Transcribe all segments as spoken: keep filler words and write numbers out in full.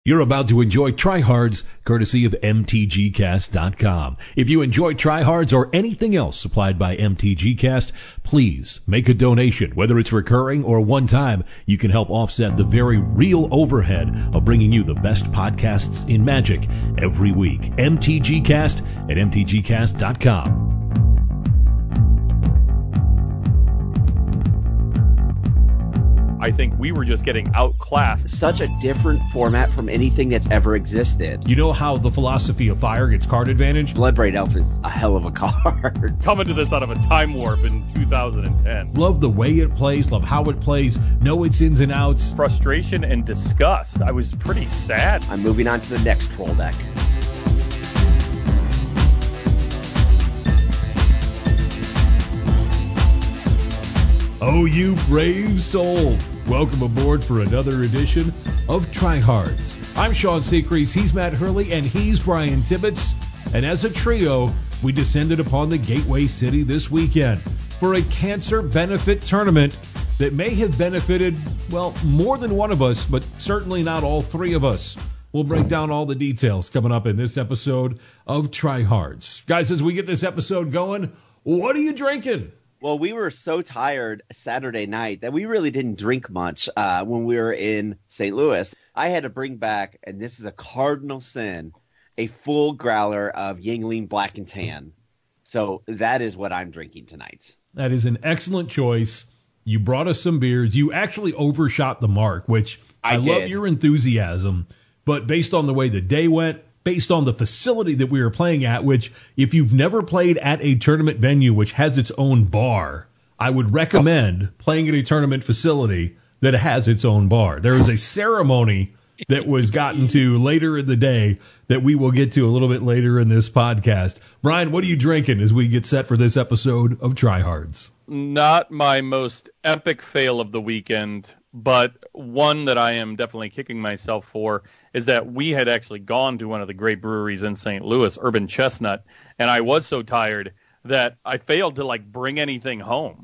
You're about to enjoy Tryhards, courtesy of M T G cast dot com. If you enjoy Tryhards or anything else supplied by M T G Cast, please make a donation. Whether it's recurring or one time, you can help offset the very real overhead of bringing you the best podcasts in Magic every week. M T G Cast at M T G cast dot com. I think we were just getting outclassed. Such a different format from anything that's ever existed. You know how the philosophy of Fire gets card advantage? Bloodbraid Elf is a hell of a card. Coming to this out of a time warp in two thousand ten. Love the way it plays, love how it plays, know its ins and outs. Frustration and disgust. I was pretty sad. I'm moving on to the next troll deck. Oh, you brave soul. Welcome aboard for another edition of Tryhards. I'm Sean Seacrease, he's Matt Hurley, and he's Brian Tibbetts. And as a trio, we descended upon the Gateway City this weekend for a cancer benefit tournament that may have benefited, well, more than one of us, but certainly not all three of us. We'll break down all the details coming up in this episode of Tryhards. Guys, as we get this episode going, what are you drinking? Well, we were so tired Saturday night that we really didn't drink much uh, when we were in Saint Louis. I had to bring back, and this is a cardinal sin, a full growler of Yuengling Black and Tan. So that is what I'm drinking tonight. That is an excellent choice. You brought us some beers. You actually overshot the mark, which I, I love your enthusiasm. But based on the way the day went, based on the facility that we were playing at, which if you've never played at a tournament venue which has its own bar, I would recommend oh. playing at a tournament facility that has its own bar. There is a ceremony that was gotten to later in the day that we will get to a little bit later in this podcast. Brian, what are you drinking as we get set for this episode of Tryhards? Not my most epic fail of the weekend, but one that I am definitely kicking myself for is that we had actually gone to one of the great breweries in Saint Louis, Urban Chestnut, and I was so tired that I failed to like bring anything home.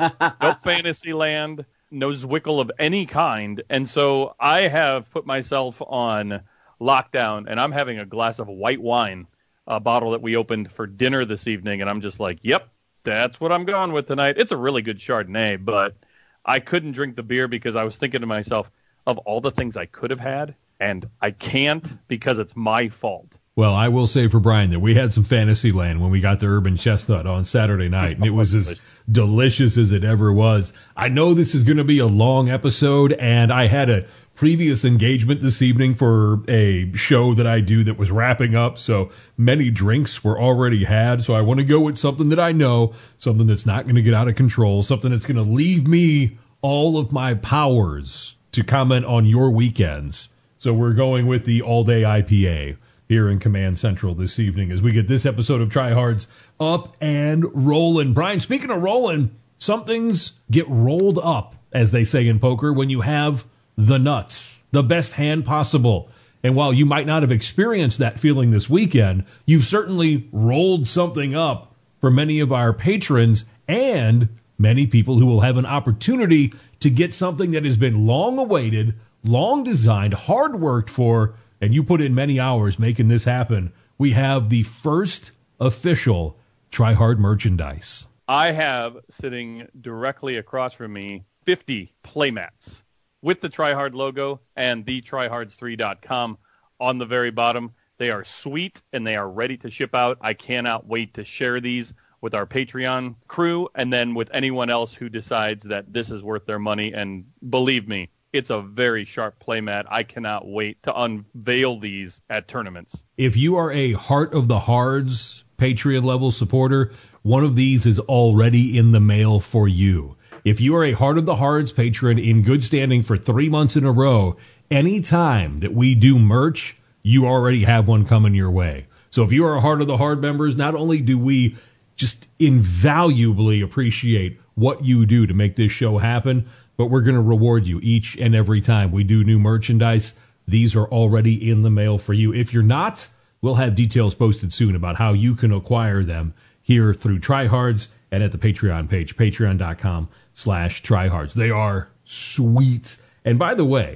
No Fantasyland, no Zwickle of any kind, and so I have put myself on lockdown, and I'm having a glass of white wine, a bottle that we opened for dinner this evening, and I'm just like, yep, that's what I'm going with tonight. It's a really good Chardonnay, but I couldn't drink the beer because I was thinking to myself of all the things I could have had, and I can't because it's my fault. Well, I will say for Brian that we had some Fantasyland when we got to Urban Chestnut on Saturday night, and it was as delicious as it ever was. I know this is going to be a long episode, and I had a previous engagement this evening for a show that I do that was wrapping up, so many drinks were already had, so I want to go with something that I know, something that's not going to get out of control, something that's going to leave me all of my powers to comment on your weekends. So we're going with the all-day I P A here in Command Central this evening as we get this episode of Tryhards up and rolling. Brian, speaking of rolling, some things get rolled up, as they say in poker, when you have the nuts, the best hand possible. And while you might not have experienced that feeling this weekend, you've certainly rolled something up for many of our patrons and many people who will have an opportunity to get something that has been long awaited, long designed, hard worked for, and you put in many hours making this happen. We have the first official Tryhard merchandise. I have sitting directly across from me fifty playmats with the Tryhard logo and the tryhards three dot com on the very bottom. They are sweet and they are ready to ship out. I cannot wait to share these with our Patreon crew and then with anyone else who decides that this is worth their money. And believe me, it's a very sharp playmat. I cannot wait to unveil these at tournaments. If you are a Heart of the Hards Patreon level supporter, one of these is already in the mail for you. If you are a Heart of the Hards patron in good standing for three months in a row, anytime that we do merch, you already have one coming your way. So if you are a Heart of the Hard members, not only do we just invaluably appreciate what you do to make this show happen, but we're going to reward you each and every time we do new merchandise. These are already in the mail for you. If you're not, we'll have details posted soon about how you can acquire them here through Tryhards and at the Patreon page, patreon.com slash Tryhards. They are sweet. And by the way,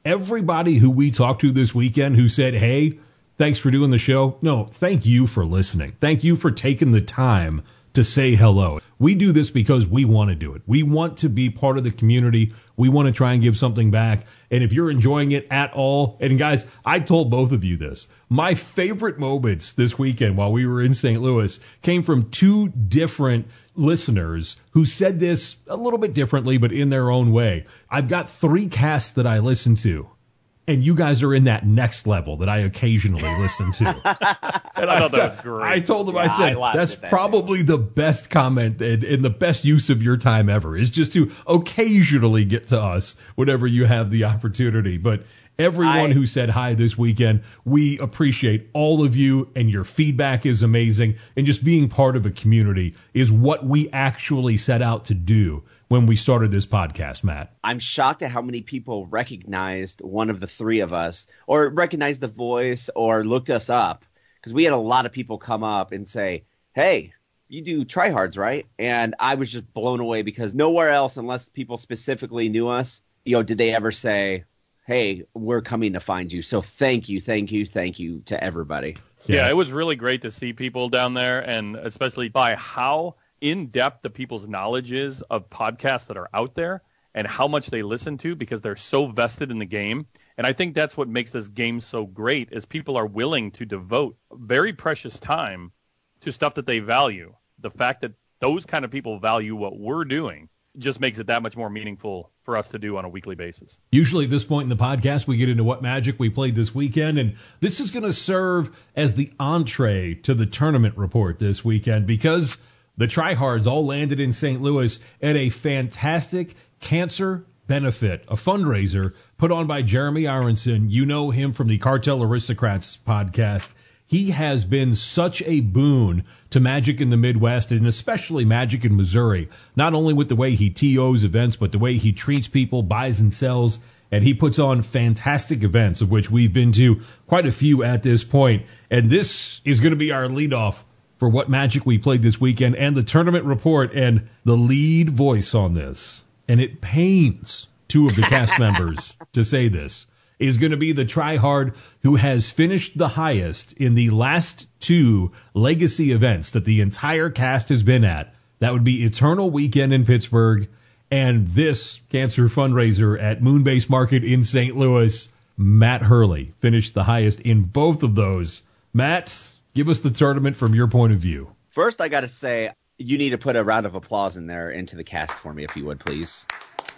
everybody who we talked to this weekend who said, hey, thanks for doing the show. No, thank you for listening. Thank you for taking the time to say hello. We do this because we want to do it. We want to be part of the community. We want to try and give something back. And if you're enjoying it at all, and guys, I told both of you this, my favorite moments this weekend while we were in Saint Louis came from two different listeners who said this a little bit differently, but in their own way. I've got three casts that I listen to, and you guys are in that next level that I occasionally listen to. And I, I thought that was great. I told them, Yeah, I said, I that's that probably the best comment and, and the best use of your time ever is just to occasionally get to us whenever you have the opportunity. But everyone I, who said hi this weekend, we appreciate all of you, and your feedback is amazing. And just being part of a community is what we actually set out to do when we started this podcast, Matt. I'm shocked at how many people recognized one of the three of us, or recognized the voice, or looked us up. Because we had a lot of people come up and say, hey, you do tryhards, right? And I was just blown away because nowhere else, unless people specifically knew us, you know, did they ever say, hey, we're coming to find you. So thank you, thank you, thank you to everybody. Yeah, Yeah. it was really great to see people down there, and especially by how in-depth the people's knowledge is of podcasts that are out there and how much they listen to, because they're so vested in the game. And I think that's what makes this game so great, is people are willing to devote very precious time to stuff that they value. The fact that those kind of people value what we're doing just makes it that much more meaningful for us to do on a weekly basis. Usually at this point in the podcast, we get into what Magic we played this weekend, and this is going to serve as the entree to the tournament report this weekend, because the tryhards all landed in Saint Louis at a fantastic cancer benefit, a fundraiser put on by Jeremy Aronson. You know him from the Cartel Aristocrats podcast. He has been such a boon to Magic in the Midwest, and especially Magic in Missouri, not only with the way he T Os events, but the way he treats people, buys and sells, and he puts on fantastic events, of which we've been to quite a few at this point. And this is going to be our leadoff for what Magic we played this weekend and the tournament report. And the lead voice on this, and it pains two of the cast members to say this, is going to be the tryhard who has finished the highest in the last two legacy events that the entire cast has been at. That would be Eternal Weekend in Pittsburgh and this cancer fundraiser at Moonbase Market in Saint Louis. Matt Hurley finished the highest in both of those. Matt, give us the tournament from your point of view. First, I got to say, you need to put a round of applause in there into the cast for me, if you would, please.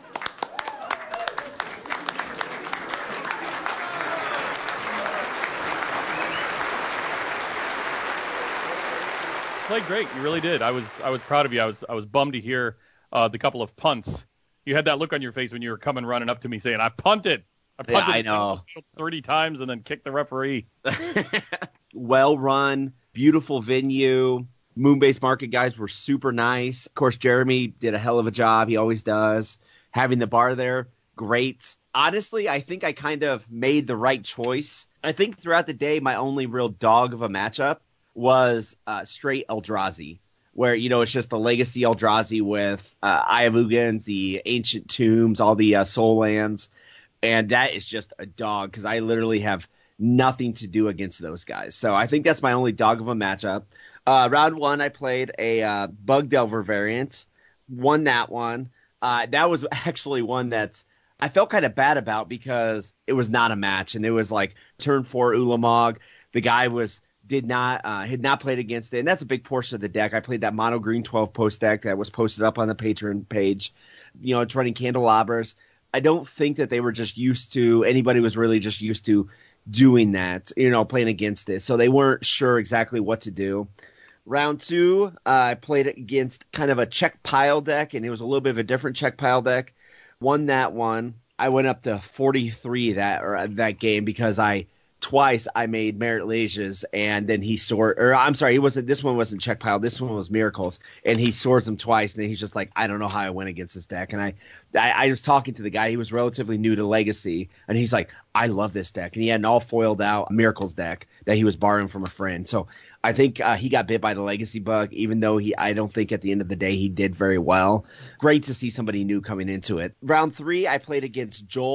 Played great. You really did. I was I was proud of you. I was I was bummed to hear uh, the couple of punts. You had that look on your face when you were coming running up to me saying, I punted. I punted Yeah, I know. thirty times and then kicked the referee. Well run, beautiful venue. Moonbase Market guys were super nice. Of course, Jeremy did a hell of a job. He always does. Having the bar there, great. Honestly, I think I kind of made the right choice. I think throughout the day, my only real dog of a matchup was uh, straight Eldrazi, where, you know, it's just the legacy Eldrazi with uh, Eye of Ugins, the Ancient Tombs, all the uh, Soul Lands. And that is just a dog, because I literally have nothing to do against those guys. So I think that's my only dog of a matchup. Uh, round one, I played a uh, Bug Delver variant, won that one. Uh, that was actually one that's I felt kind of bad about, because it was not a match, and it was like turn four Ulamog. The guy was did not uh, had not played against it, and that's a big portion of the deck. I played that mono green twelve post deck that was posted up on the Patreon page. You know, it's running Candelabras. I don't think that they were just used to anybody was really just used to doing that, you know, playing against it. So they weren't sure exactly what to do. Round two, uh, I played against kind of a check pile deck, and it was a little bit of a different check pile deck. Won that one. I went up to forty-three that or that game because I twice I made Merit Leges, and then he sort or I'm sorry, he wasn't. This one wasn't check pile. This one was Miracles, and he swords them twice, and then he's just like, I don't know how I went against this deck. And I, I, I was talking to the guy. He was relatively new to Legacy, and he's like, I love this deck, and he had an all foiled out Miracles deck that he was borrowing from a friend. So I think uh, he got bit by the Legacy bug, even though he, I don't think at the end of the day he did very well. Great to see somebody new coming into it. Round three, I played against Joel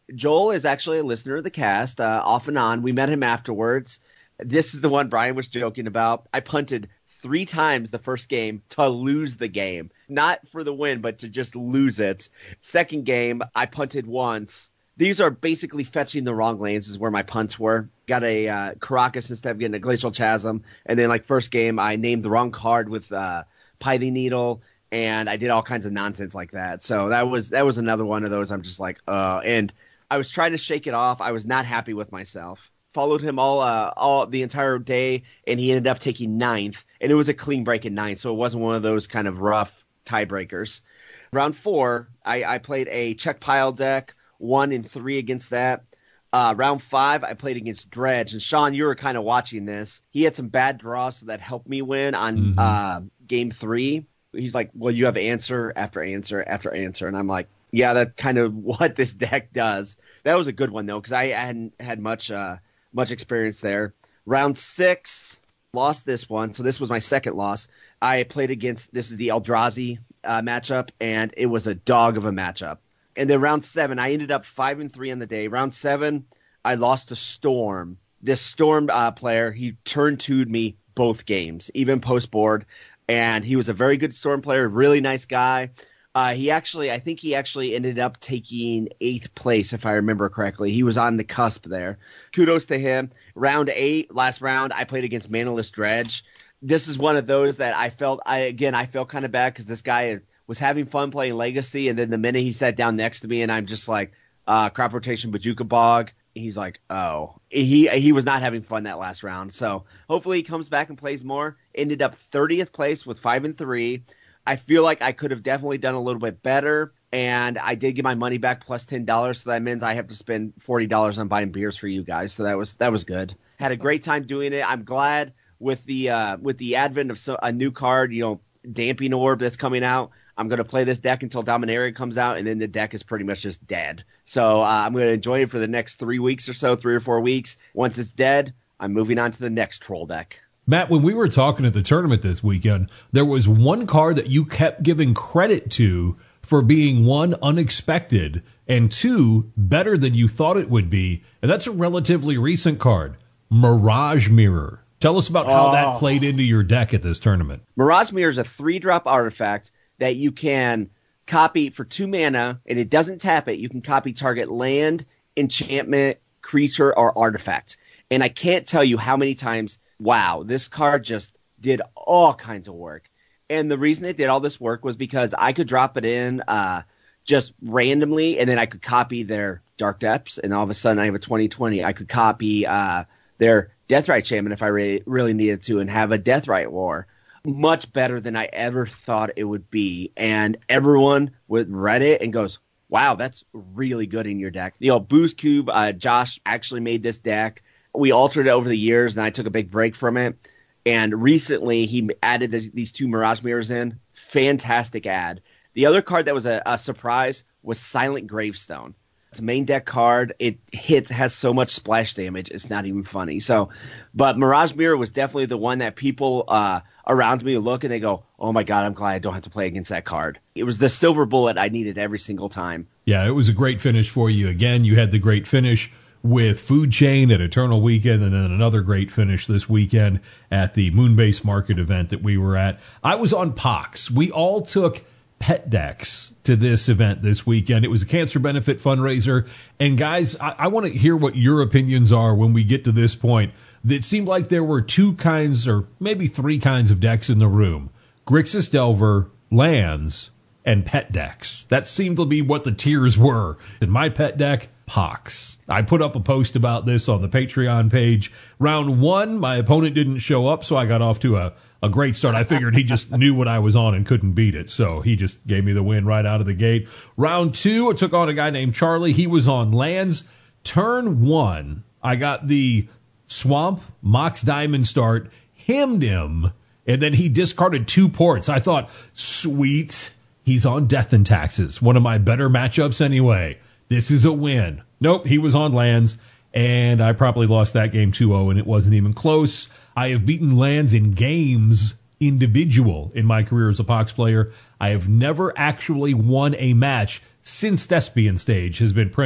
Joel is actually a listener of the cast, uh, off and on. We met him afterwards. This is the one Brian was joking about. I punted three times the first game to lose the game. Not for the win, but to just lose it. Second game, I punted once. These are basically fetching the wrong lanes is where my punts were. Got a uh, Caracas instead of getting a Glacial Chasm. And then, like, first game, I named the wrong card with uh, Python Needle, and I did all kinds of nonsense like that. So that was that was another one of those I'm just like, uh. And I was trying to shake it off. I was not happy with myself. Followed him all uh, all the entire day, and he ended up taking ninth. And it was a clean break in ninth, so it wasn't one of those kind of rough tiebreakers. Round four, I, I played a check pile deck, one and three against that. Uh, round five, I played against Dredge. And Sean, you were kind of watching this. He had some bad draws, so that helped me win on mm-hmm. uh, game three. He's like, well, you have answer after answer after answer. And I'm like, yeah, that's kind of what this deck does. That was a good one, though, because I hadn't had much uh, much experience there. Round six, lost this one. So this was my second loss. I played against, this is the Eldrazi uh, matchup, and it was a dog of a matchup. And then round seven, I ended up five and three on the day. Round seven, I lost to Storm. This Storm uh, player, he turned two'd me both games, even post board. And he was a very good Storm player, really nice guy. Uh, he actually, I think he actually ended up taking eighth place, if I remember correctly. He was on the cusp there. Kudos to him. Round eight, last round, I played against Manaless Dredge. This is one of those that I felt, I again, I felt kind of bad because this guy was having fun playing Legacy, and then the minute he sat down next to me, and I'm just like, uh, crop rotation Bojuka Bog, he's like, oh. He he was not having fun that last round. So hopefully he comes back and plays more. Ended up thirtieth place with five and three. I feel like I could have definitely done a little bit better, and I did get my money back plus ten dollars, so that means I have to spend forty dollars on buying beers for you guys. So that was that was good. Had a great time doing it. I'm glad with the uh, with the advent of so, a new card, you know, Damping Orb that's coming out. I'm going to play this deck until Dominaria comes out, and then the deck is pretty much just dead. So uh, I'm going to enjoy it for the next three weeks or so, three or four weeks. Once it's dead, I'm moving on to the next Troll deck. Matt, when we were talking at the tournament this weekend, there was one card that you kept giving credit to for being, one, unexpected, and two, better than you thought it would be, and that's a relatively recent card, Mirage Mirror. Tell us about how oh. that played into your deck at this tournament. Mirage Mirror is a three-drop artifact that you can copy for two mana, and it doesn't tap it. You can copy target land, enchantment, creature, or artifact. And I can't tell you how many times, wow, this card just did all kinds of work. And the reason it did all this work was because I could drop it in uh, just randomly, and then I could copy their Dark Depths, and all of a sudden I have a twenty twenty. I could copy uh, their Deathrite Shaman if I really, really needed to, and have a Deathrite War. Much better than I ever thought it would be. And everyone would read it and goes, wow, that's really good in your deck. You know, Boost Cube, uh, Josh actually made this deck. We altered it over the years, and I took a big break from it. And recently, he added this, these two Mirage Mirrors in. Fantastic ad. The other card that was a, a surprise was Silent Gravestone. It's a main deck card. It hits, has so much splash damage, it's not even funny. So, but Mirage Mirror was definitely the one that people uh, around me look and they go, oh my God, I'm glad I don't have to play against that card. It was the silver bullet I needed every single time. Yeah, it was a great finish for you. Again, you had the great finish with Food Chain at Eternal Weekend, and then another great finish this weekend at the Moonbase Market event that we were at. I was on Pox. We all took pet decks to this event this weekend. It was a cancer benefit fundraiser. And guys, I, I want to hear what your opinions are when we get to this point. It seemed like there were two kinds, or maybe three kinds of decks in the room. Grixis Delver, lands, and pet decks. That seemed to be what the tiers were. In my pet deck, Pox. I put up a post about this on the Patreon page. Round one, my opponent didn't show up, so I got off to a A great start. I figured he just knew what I was on and couldn't beat it, so he just gave me the win right out of the gate. Round two, I took on a guy named Charlie. He was on lands. Turn one, I got the Swamp Mox Diamond start, hemmed him, and then he discarded two ports. I thought, sweet, he's on Death and Taxes, one of my better matchups anyway. This is a win. Nope, he was on lands, and I probably lost that game two oh, and it wasn't even close. I have beaten lands in games individual in my career as a Pox player. I have never actually won a match since Thespian Stage has been printed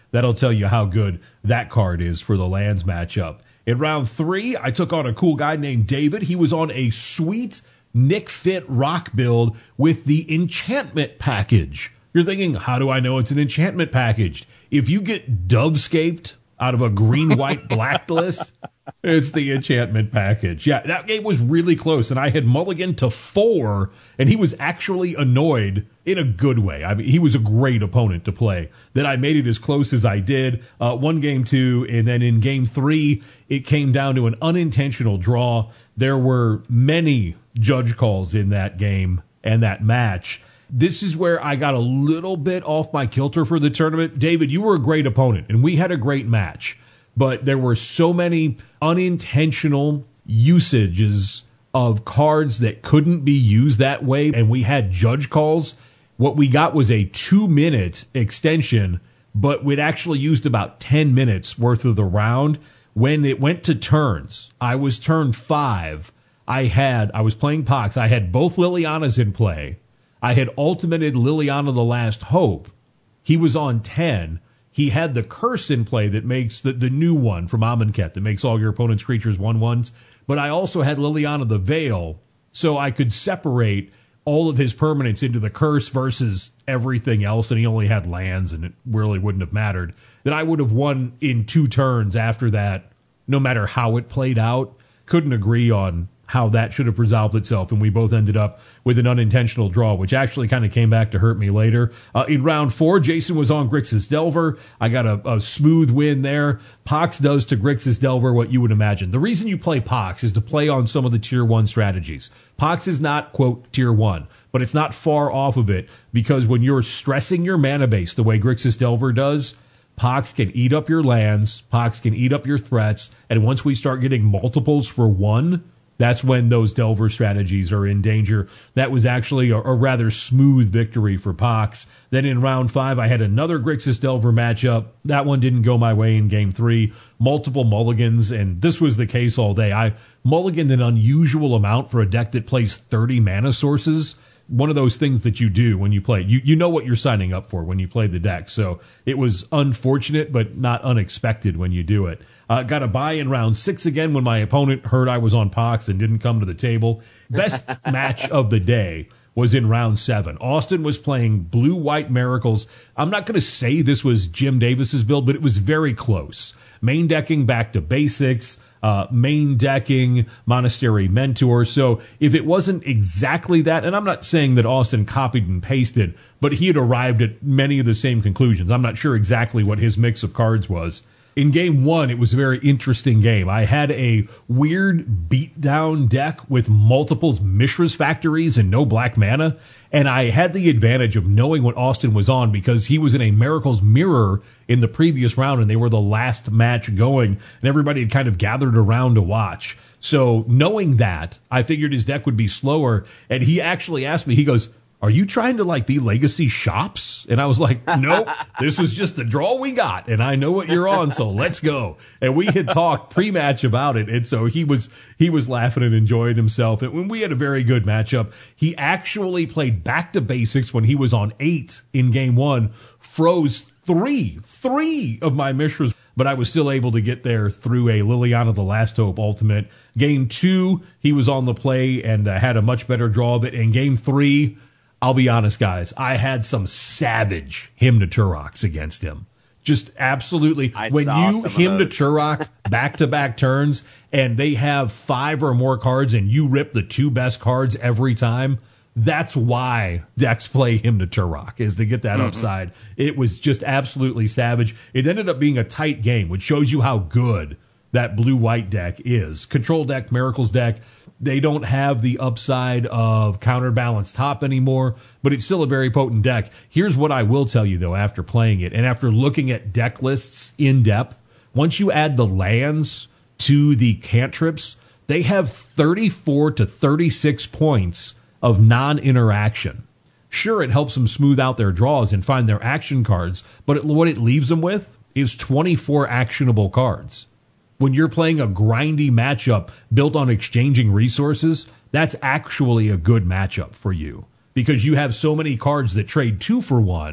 That'll tell you how good that card is for the lands matchup. In round three, I took on a cool guy named David. He was on a sweet Nick Fit rock build with the enchantment package. You're thinking, how do I know it's an enchantment package? If you get Dovescaped out of a green, white, black list, it's the enchantment package. Yeah, that game was really close, and I had mulligan to four, and he was actually annoyed in a good way. I mean, he was a great opponent to play. That I made it as close as I did. Uh, one game two, and then in game three, it came down to an unintentional draw. There were many judge calls in that game and that match. This is where I got a little bit off my kilter for the tournament. David, you were a great opponent, and we had a great match. But there were so many unintentional usages of cards that couldn't be used that way, and we had judge calls. What we got was a two-minute extension, but we'd actually used about ten minutes worth of the round. When it went to turns, I was turn five. I had, I was playing Pox. I had both Lilianas in play. I had ultimated Liliana the Last Hope. He was on ten. He had the curse in play that makes the, the new one from Amonkhet that makes all your opponent's creatures one-ones. But I also had Liliana the Veil, so I could separate all of his permanents into the curse versus everything else, and he only had lands, and it really wouldn't have mattered. That I would have won in two turns after that, no matter how it played out. Couldn't agree on how that should have resolved itself, and we both ended up with an unintentional draw, which actually kind of came back to hurt me later. Uh, in round four, Jason was on Grixis Delver. I got a, a smooth win there. Pox does to Grixis Delver what you would imagine. The reason you play Pox is to play on some of the tier one strategies. Pox is not, quote, tier one, but it's not far off of it, because when you're stressing your mana base the way Grixis Delver does, Pox can eat up your lands, Pox can eat up your threats, and once we start getting multiples for one, that's when those Delver strategies are in danger. That was actually a, a rather smooth victory for Pox. Then in round five, I had another Grixis Delver matchup. That one didn't go my way in game three. Multiple mulligans, and this was the case all day. I mulliganed an unusual amount for a deck that plays thirty mana sources. One of those things that you do when you play. You you know what you're signing up for when you play the deck. So it was unfortunate, but not unexpected when you do it. Uh, got a bye in round six again when my opponent heard I was on Pox and didn't come to the table. Best match of the day was in round seven. Austin was playing Blue-White Miracles. I'm not going to say this was Jim Davis's build, but it was very close. Main decking back to basics. Uh, main decking, Monastery Mentor. So if it wasn't exactly that, and I'm not saying that Austin copied and pasted, but he had arrived at many of the same conclusions. I'm not sure exactly what his mix of cards was. In game one, it was a very interesting game. I had a weird beatdown deck with multiple Mishra's Factories and no black mana, and I had the advantage of knowing what Austin was on because he was in a Miracles Mirror in the previous round, and they were the last match going, and everybody had kind of gathered around to watch. So knowing that, I figured his deck would be slower, and he actually asked me, he goes, "Are you trying to like be Legacy Shops?" And I was like, nope, this was just the draw we got, and I know what you're on, so let's go. And we had talked pre-match about it, and so he was he was laughing and enjoying himself. And when we had a very good matchup, he actually played back to basics when he was on eight in game one, froze three, three of my Mishras, but I was still able to get there through a Liliana the Last Hope Ultimate. Game two, he was on the play and uh, had a much better draw, but in game three, I'll be honest, guys, I had some savage Hymn to Turoks against him. Just absolutely. I when saw you some of Hymn to those. Turok back-to-back turns and they have five or more cards and you rip the two best cards every time, that's why decks play Hymn to Turok, is to get that mm-hmm. upside. It was just absolutely savage. It ended up being a tight game, which shows you how good that blue-white deck is. Control deck, Miracles deck, they don't have the upside of Counterbalance Top anymore, but it's still a very potent deck. Here's what I will tell you, though, after playing it and after looking at deck lists in depth, once you add the lands to the cantrips, they have thirty-four to thirty-six points of non-interaction. Sure, it helps them smooth out their draws and find their action cards, but it, what it leaves them with is twenty-four actionable cards. When you're playing a grindy matchup built on exchanging resources, that's actually a good matchup for you because you have so many cards that trade two for one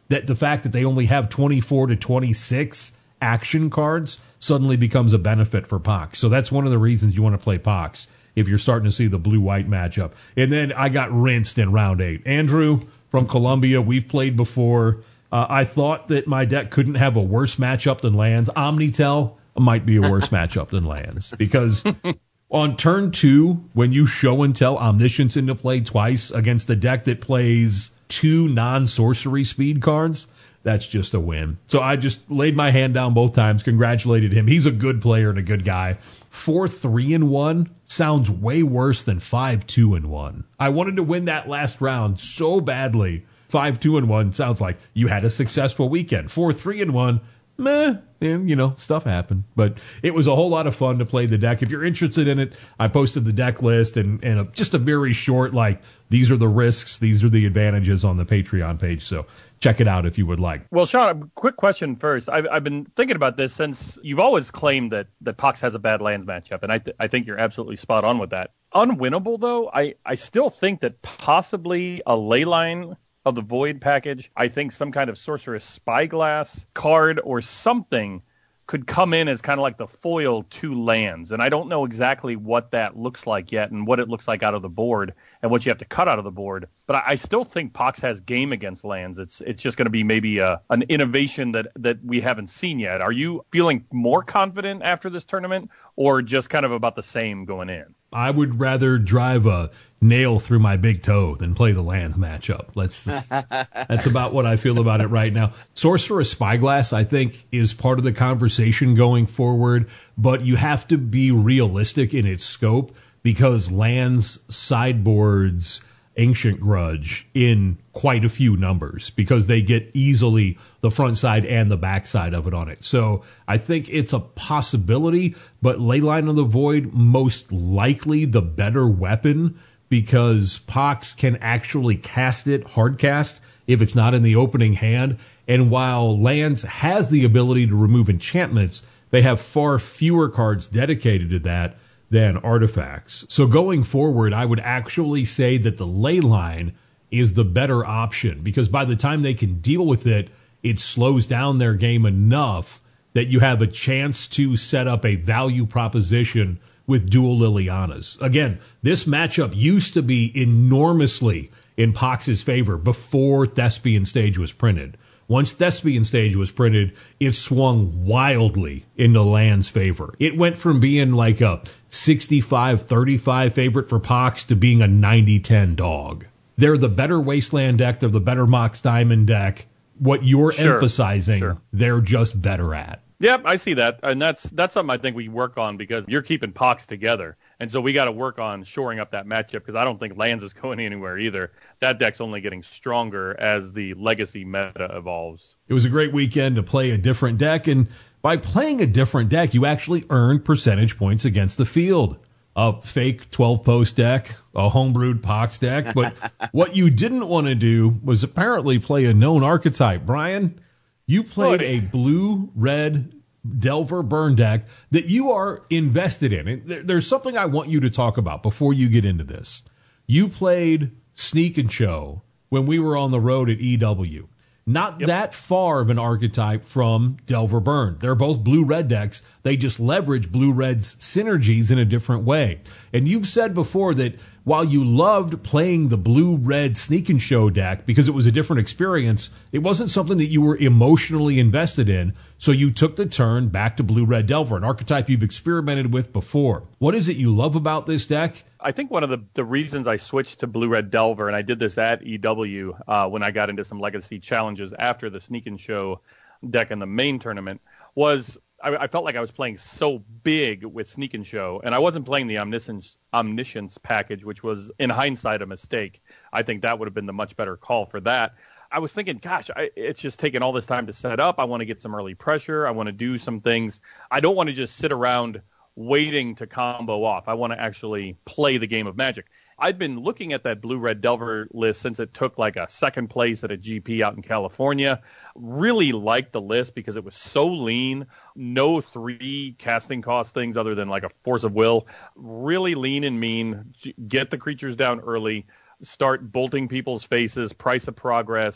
that the fact that they only have twenty-four to twenty-six action cards suddenly becomes a benefit for Pox. So that's one of the reasons you want to play Pox if you're starting to see the blue-white matchup. And then I got rinsed in round eight. Andrew from Columbia, we've played before. Uh, I thought that my deck couldn't have a worse matchup than lands. Omnitel might be a worse matchup than lands because on turn two, when you show and tell Omniscience into play twice against a deck that plays two non-sorcery speed cards, that's just a win. So I just laid my hand down both times, congratulated him. He's a good player and a good guy. four three and one sounds way worse than five two and one. I wanted to win that last round so badly. five two and one sounds like you had a successful weekend. four three and one, meh, and, you know, stuff happened. But it was a whole lot of fun to play the deck. If you're interested in it, I posted the deck list and, and a, just a very short, like, these are the risks, these are the advantages on the Patreon page. So check it out if you would like. Well, Sean, a quick question first. I've, I've been thinking about this since you've always claimed that, that Pox has a bad lands matchup, and I, th- I think you're absolutely spot on with that. Unwinnable, though, I, I still think that possibly a Leyline of the Void package, I think some kind of Sorceress Spyglass card or something could come in as kind of like the foil to lands. And I don't know exactly what that looks like yet and what it looks like out of the board and what you have to cut out of the board. But I, I still think Pox has game against lands. It's it's just going to be maybe a, an innovation that, that we haven't seen yet. Are you feeling more confident after this tournament or just kind of about the same going in? I would rather drive a nail through my big toe than play the lands matchup. Let's just, that's about what I feel about it right now. Sorceress Spyglass, I think, is part of the conversation going forward, but you have to be realistic in its scope because lands sideboards Ancient Grudge in quite a few numbers because they get easily the front side and the back side of it on it. So I think it's a possibility, but Leyline of the Void most likely the better weapon because Pox can actually cast it hard cast if it's not in the opening hand. And while lands has the ability to remove enchantments, they have far fewer cards dedicated to that than artifacts. So going forward, I would actually say that the Leyline is the better option because by the time they can deal with it, it slows down their game enough that you have a chance to set up a value proposition with dual Lilianas. Again, this matchup used to be enormously in Pox's favor before Thespian Stage was printed. Once Thespian Stage was printed, it swung wildly into Land's favor. It went from being like a sixty-five thirty-five favorite for Pox to being a ninety ten dog. They're the better Wasteland deck. They're the better Mox Diamond deck. What you're sure, emphasizing, sure. They're just better at. Yep, I see that. And that's that's something I think we work on because you're keeping Pox together. And so we got to work on shoring up that matchup because I don't think Lands is going anywhere either. That deck's only getting stronger as the legacy meta evolves. It was a great weekend to play a different deck. And by playing a different deck, you actually earned percentage points against the field. A fake twelve-post deck, a homebrewed Pox deck. But what you didn't want to do was apparently play a known archetype. Brian, you played a blue-red Delver burn deck that you are invested in. And there's something I want you to talk about before you get into this. You played Sneak and Show when we were on the road at E W. Not yep. that far of an archetype from Delver Burn. They're both blue-red decks. They just leverage blue-red's synergies in a different way. And you've said before that while you loved playing the blue-red Sneak and Show deck because it was a different experience, it wasn't something that you were emotionally invested in, so you took the turn back to blue-red Delver, an archetype you've experimented with before. What is it you love about this deck? I think one of the, the reasons I switched to blue-red Delver, and I did this at E W uh, when I got into some legacy challenges after the Sneak and Show deck in the main tournament, was I, I felt like I was playing so big with Sneak and Show, and I wasn't playing the Omniscience, Omniscience package, which was, in hindsight, a mistake. I think that would have been the much better call for that. I was thinking, gosh, I, it's just taking all this time to set up. I want to get some early pressure. I want to do some things. I don't want to just sit around waiting to combo off. I want to actually play the game of Magic. I've been looking at that blue-red Delver list since it took like a second place at a G P out in California. Really liked the list because it was so lean. No three casting cost things other than like a Force of Will. Really lean and mean. Get the creatures down early. Start bolting people's faces. Price of Progress.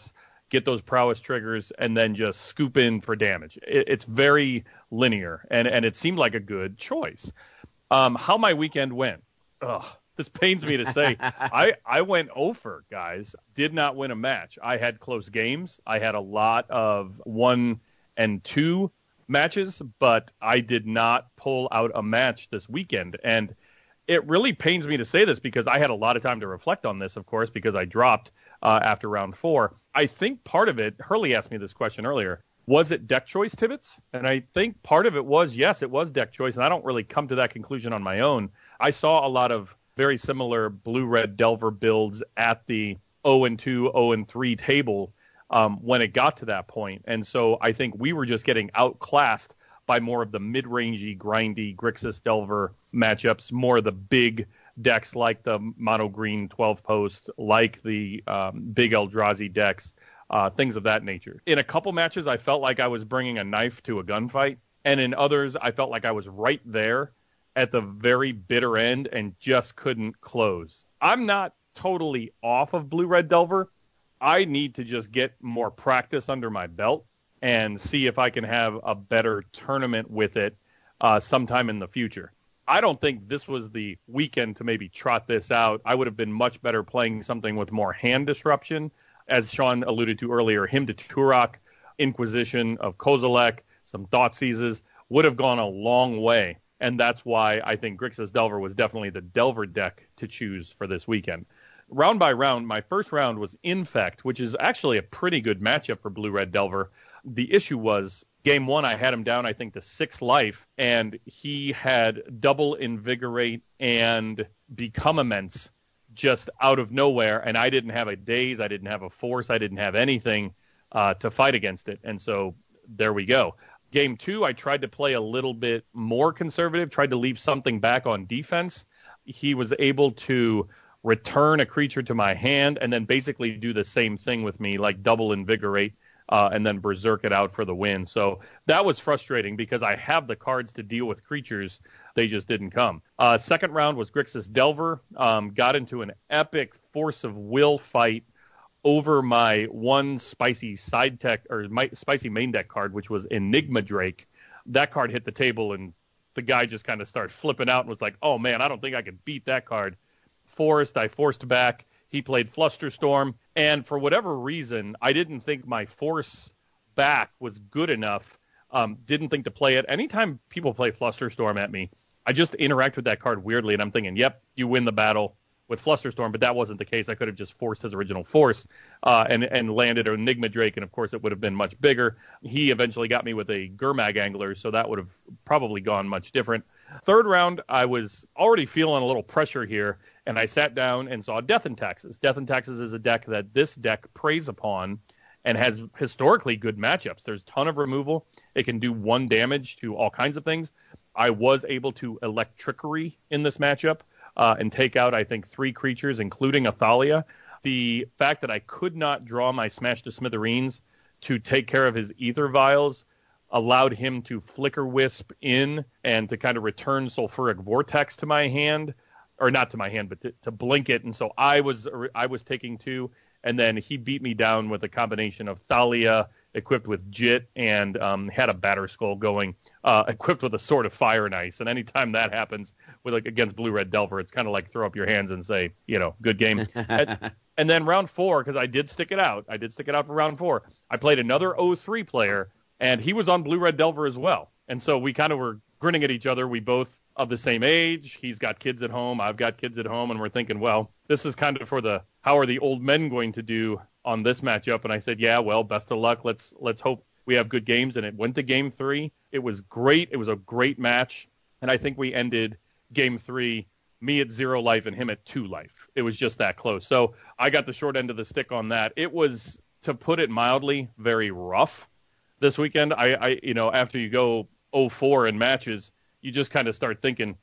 get those prowess triggers, and then just scoop in for damage. It, it's very linear, and, and it seemed like a good choice. Um, how my weekend went. Ugh, this pains me to say. I, I went over, guys. Did not win a match. I had close games. I had a lot of one and two matches, but I did not pull out a match this weekend. And it really pains me to say this because I had a lot of time to reflect on this, of course, because I dropped uh, after round four. I think part of it, Hurley asked me this question earlier, was it deck choice, Tibbetts? And I think part of it was, yes, it was deck choice, and I don't really come to that conclusion on my own. I saw a lot of very similar blue-red Delver builds at the oh and two, oh and three table um, when it got to that point. And so I think we were just getting outclassed by more of the mid-rangey, grindy Grixis Delver matchups, more of the big decks like the mono green twelve post, like the um, big Eldrazi decks, uh, things of that nature. In a couple matches, I felt like I was bringing a knife to a gunfight, and in others, I felt like I was right there at the very bitter end and just couldn't close. I'm not totally off of blue-red Delver. I need to just get more practice under my belt and see if I can have a better tournament with it uh, sometime in the future. I don't think this was the weekend to maybe trot this out. I would have been much better playing something with more hand disruption. As Sean alluded to earlier, Hymn to Turok, Inquisition of Kozilek, some Thoughtseizes would have gone a long way. And that's why I think Grixis Delver was definitely the Delver deck to choose for this weekend. Round by round, my first round was Infect, which is actually a pretty good matchup for Blue-Red Delver. The issue was, game one, I had him down, I think, to six life, and he had double Invigorate and Become Immense just out of nowhere, and I didn't have a Daze, I didn't have a Force, I didn't have anything uh, to fight against it, and so there we go. Game two, I tried to play a little bit more conservative, tried to leave something back on defense. He was able to return a creature to my hand and then basically do the same thing with me, like double Invigorate, uh, and then berserk it out for the win. So that was frustrating because I have the cards to deal with creatures. They just didn't come. Uh, second round was Grixis Delver. Um, got into an epic Force of Will fight over my one spicy side tech or my spicy main deck card, which was Enigma Drake. That card hit the table and the guy just kind of started flipping out and was like, oh man, I don't think I could beat that card. Forced, I forced back. He played Flusterstorm, and for whatever reason, I didn't think my force back was good enough. Um, didn't think to play it. Anytime people play Flusterstorm at me, I just interact with that card weirdly, and I'm thinking, yep, you win the battle with Flusterstorm, but that wasn't the case. I could have just forced his original force uh, and, and landed an Enigma Drake, and of course it would have been much bigger. He eventually got me with a Gurmag Angler, so that would have probably gone much different. Third round, I was already feeling a little pressure here, and I sat down and saw Death and Taxes. Death and Taxes is a deck that this deck preys upon and has historically good matchups. There's a ton of removal. It can do one damage to all kinds of things. I was able to Electrickery in this matchup uh, and take out, I think, three creatures, including Athalia. The fact that I could not draw my Smash to Smithereens to take care of his Ether Vials allowed him to Flicker Wisp in and to kind of return Sulfuric Vortex to my hand, or not to my hand, but to, to blink it. And so I was I was taking two, and then he beat me down with a combination of Thalia equipped with Jit and um, had a Batterskull going, uh, equipped with a Sword of Fire and Ice. And anytime that happens with like against Blue-Red Delver, it's kind of like throw up your hands and say, you know, good game. and, and then round four, because I did stick it out. I did stick it out for round four. I played another oh three player, and he was on Blue-Red Delver as well. And so we kind of were grinning at each other. We both of the same age. He's got kids at home. I've got kids at home. And we're thinking, well, this is kind of for the, how are the old men going to do on this matchup? And I said, yeah, well, best of luck. Let's, let's hope we have good games. And it went to game three. It was great. It was a great match. And I think we ended game three, me at zero life and him at two life. It was just that close. So I got the short end of the stick on that. It was, to put it mildly, very rough this weekend. I, I you know, after you go oh four in matches, you just kind of start thinking,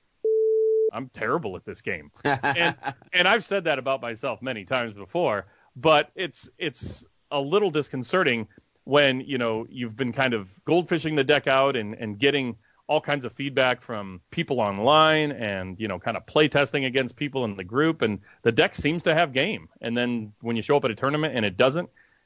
I'm terrible at this game. and, and I've said that about myself many times before, but it's it's a little disconcerting when, you know, you've been kind of goldfishing the deck out and, and getting all kinds of feedback from people online and, you know, kind of play testing against people in the group. And the deck seems to have game. And then when you show up at a tournament and it doesn't,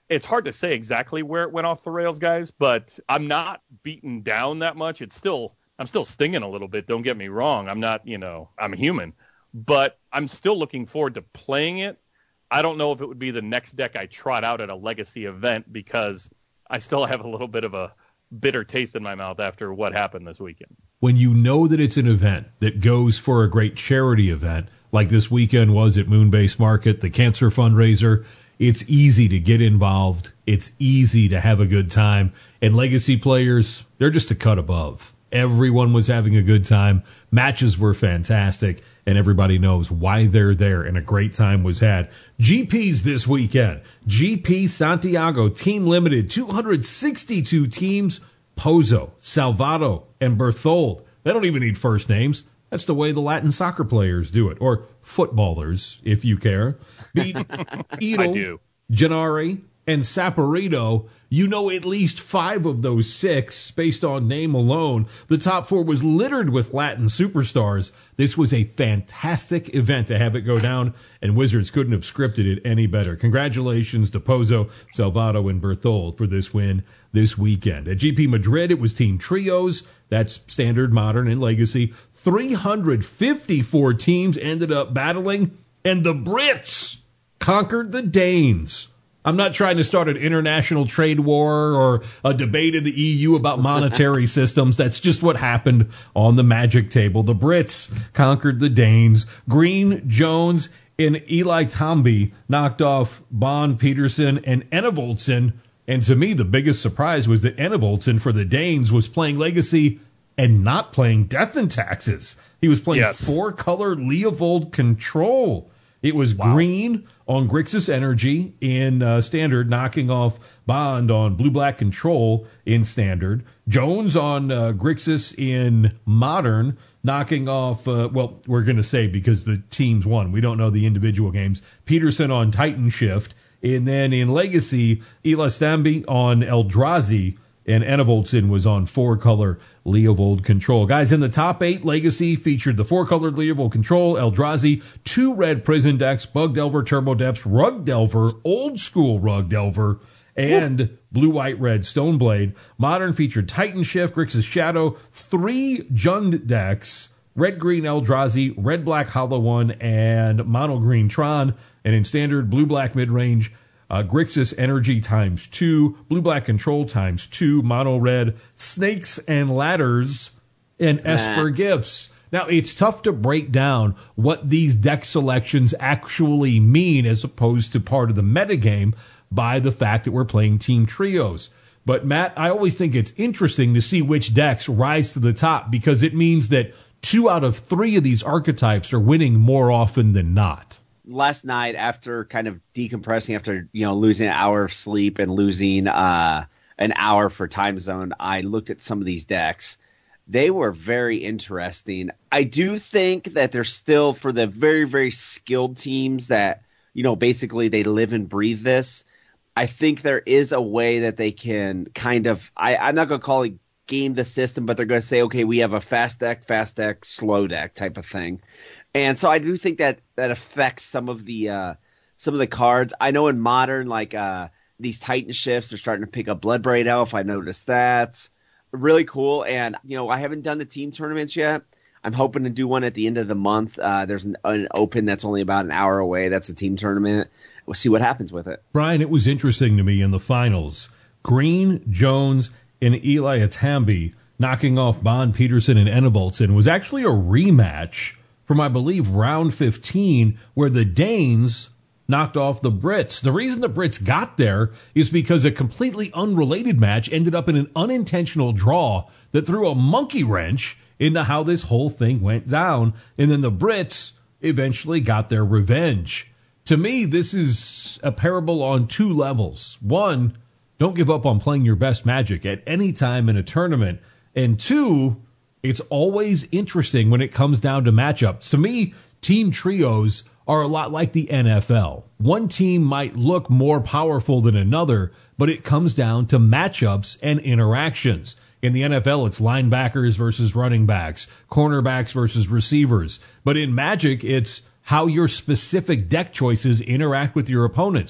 it's hard to say exactly where it went off the rails, guys, but I'm not beaten down that much. It's still, I'm still stinging a little bit. Don't get me wrong. I'm not, you know, I'm a human, but I'm still looking forward to playing it. I don't know if it would be the next deck I trot out at a Legacy event because I still have a little bit of a bitter taste in my mouth after what happened this weekend. When you know that it's an event that goes for a great charity event, like this weekend was at Moonbase Market, the cancer fundraiser, it's easy to get involved. It's easy to have a good time. And Legacy players, they're just a cut above. Everyone was having a good time. Matches were fantastic. And everybody knows why they're there. And a great time was had. G Ps this weekend. G P Santiago, Team Limited, two hundred sixty-two teams. Pozo, Salvato, and Berthold. They don't even need first names. That's the way the Latin soccer players do it. Or footballers, if you care. Beat Edel, I do. Gennari, and Saporito. You know at least five of those six based on name alone. The top four was littered with Latin superstars. This was a fantastic event to have it go down, and Wizards couldn't have scripted it any better. Congratulations to Pozo, Salvato, and Berthold for this win this weekend. At G P Madrid, it was Team Trios. That's Standard, Modern, and Legacy. three hundred fifty-four teams ended up battling, and the Brits conquered the Danes. I'm not trying to start an international trade war or a debate in the E U about monetary systems. That's just what happened on the Magic table. The Brits conquered the Danes. Green, Jones, and Eli Tambi knocked off Bond, Peterson, and Enevoldsen. And to me, the biggest surprise was that Enevoldsen for the Danes was playing Legacy and not playing Death and Taxes. He was playing yes. four-color Leovold Control. It was wow. green on Grixis Energy in uh, Standard, knocking off Bond on Blue-Black Control in Standard. Jones on uh, Grixis in Modern, knocking off, uh, well, we're going to say because the teams won. We don't know the individual games. Peterson on Titan Shift. And then in Legacy, Eli Stambi on Eldrazi, and Enevoldsen was on four-color Leovold Control. Guys, in the top eight, Legacy featured the four-colored Leovold Control, Eldrazi, two red Prison decks, Bug Delver, Turbo Depths, Rug Delver, Old School Rug Delver, and blue-white-red Stoneblade. Modern featured Titan Shift, Grixis Shadow, three Jund decks, red-green Eldrazi, red-black Hollow One, and mono-green Tron. And in Standard, blue-black mid-range, Uh, Grixis Energy times two, Blue-Black Control times two, Mono Red, Snakes and Ladders, and nah. Esper Gifts. Now, it's tough to break down what these deck selections actually mean as opposed to part of the metagame by the fact that we're playing Team Trios. But, Matt, I always think it's interesting to see which decks rise to the top because it means that two out of three of these archetypes are winning more often than not. Last night, after kind of decompressing, after you know losing an hour of sleep and losing uh, an hour for time zone, I looked at some of these decks. They were very interesting. I do think that they're still for the very, very skilled teams that you know basically they live and breathe this. I think there is a way that they can kind of. I, I'm not going to call it game the system, but they're going to say, okay, we have a fast deck, fast deck, slow deck type of thing. And so I do think that that affects some of the uh, some of the cards. I know in Modern, like uh, these Titan Shifts are starting to pick up Bloodbraid Elf. I noticed that. Really cool. And, you know, I haven't done the team tournaments yet. I'm hoping to do one at the end of the month. Uh, there's an, an open that's only about an hour away. That's a team tournament. We'll see what happens with it. Brian, it was interesting to me in the finals. Green, Jones, and Eli Atambi knocking off Bond, Peterson, and Enevoldsen was actually a rematch from, I believe, round fifteen, where the Danes knocked off the Brits. The reason the Brits got there is because a completely unrelated match ended up in an unintentional draw that threw a monkey wrench into how this whole thing went down. And then the Brits eventually got their revenge. To me, this is a parable on two levels. One, don't give up on playing your best Magic at any time in a tournament. And two, it's always interesting when it comes down to matchups. To me, Team Trios are a lot like the N F L. One team might look more powerful than another, but it comes down to matchups and interactions. In the N F L, it's linebackers versus running backs, cornerbacks versus receivers. But in Magic, it's how your specific deck choices interact with your opponents.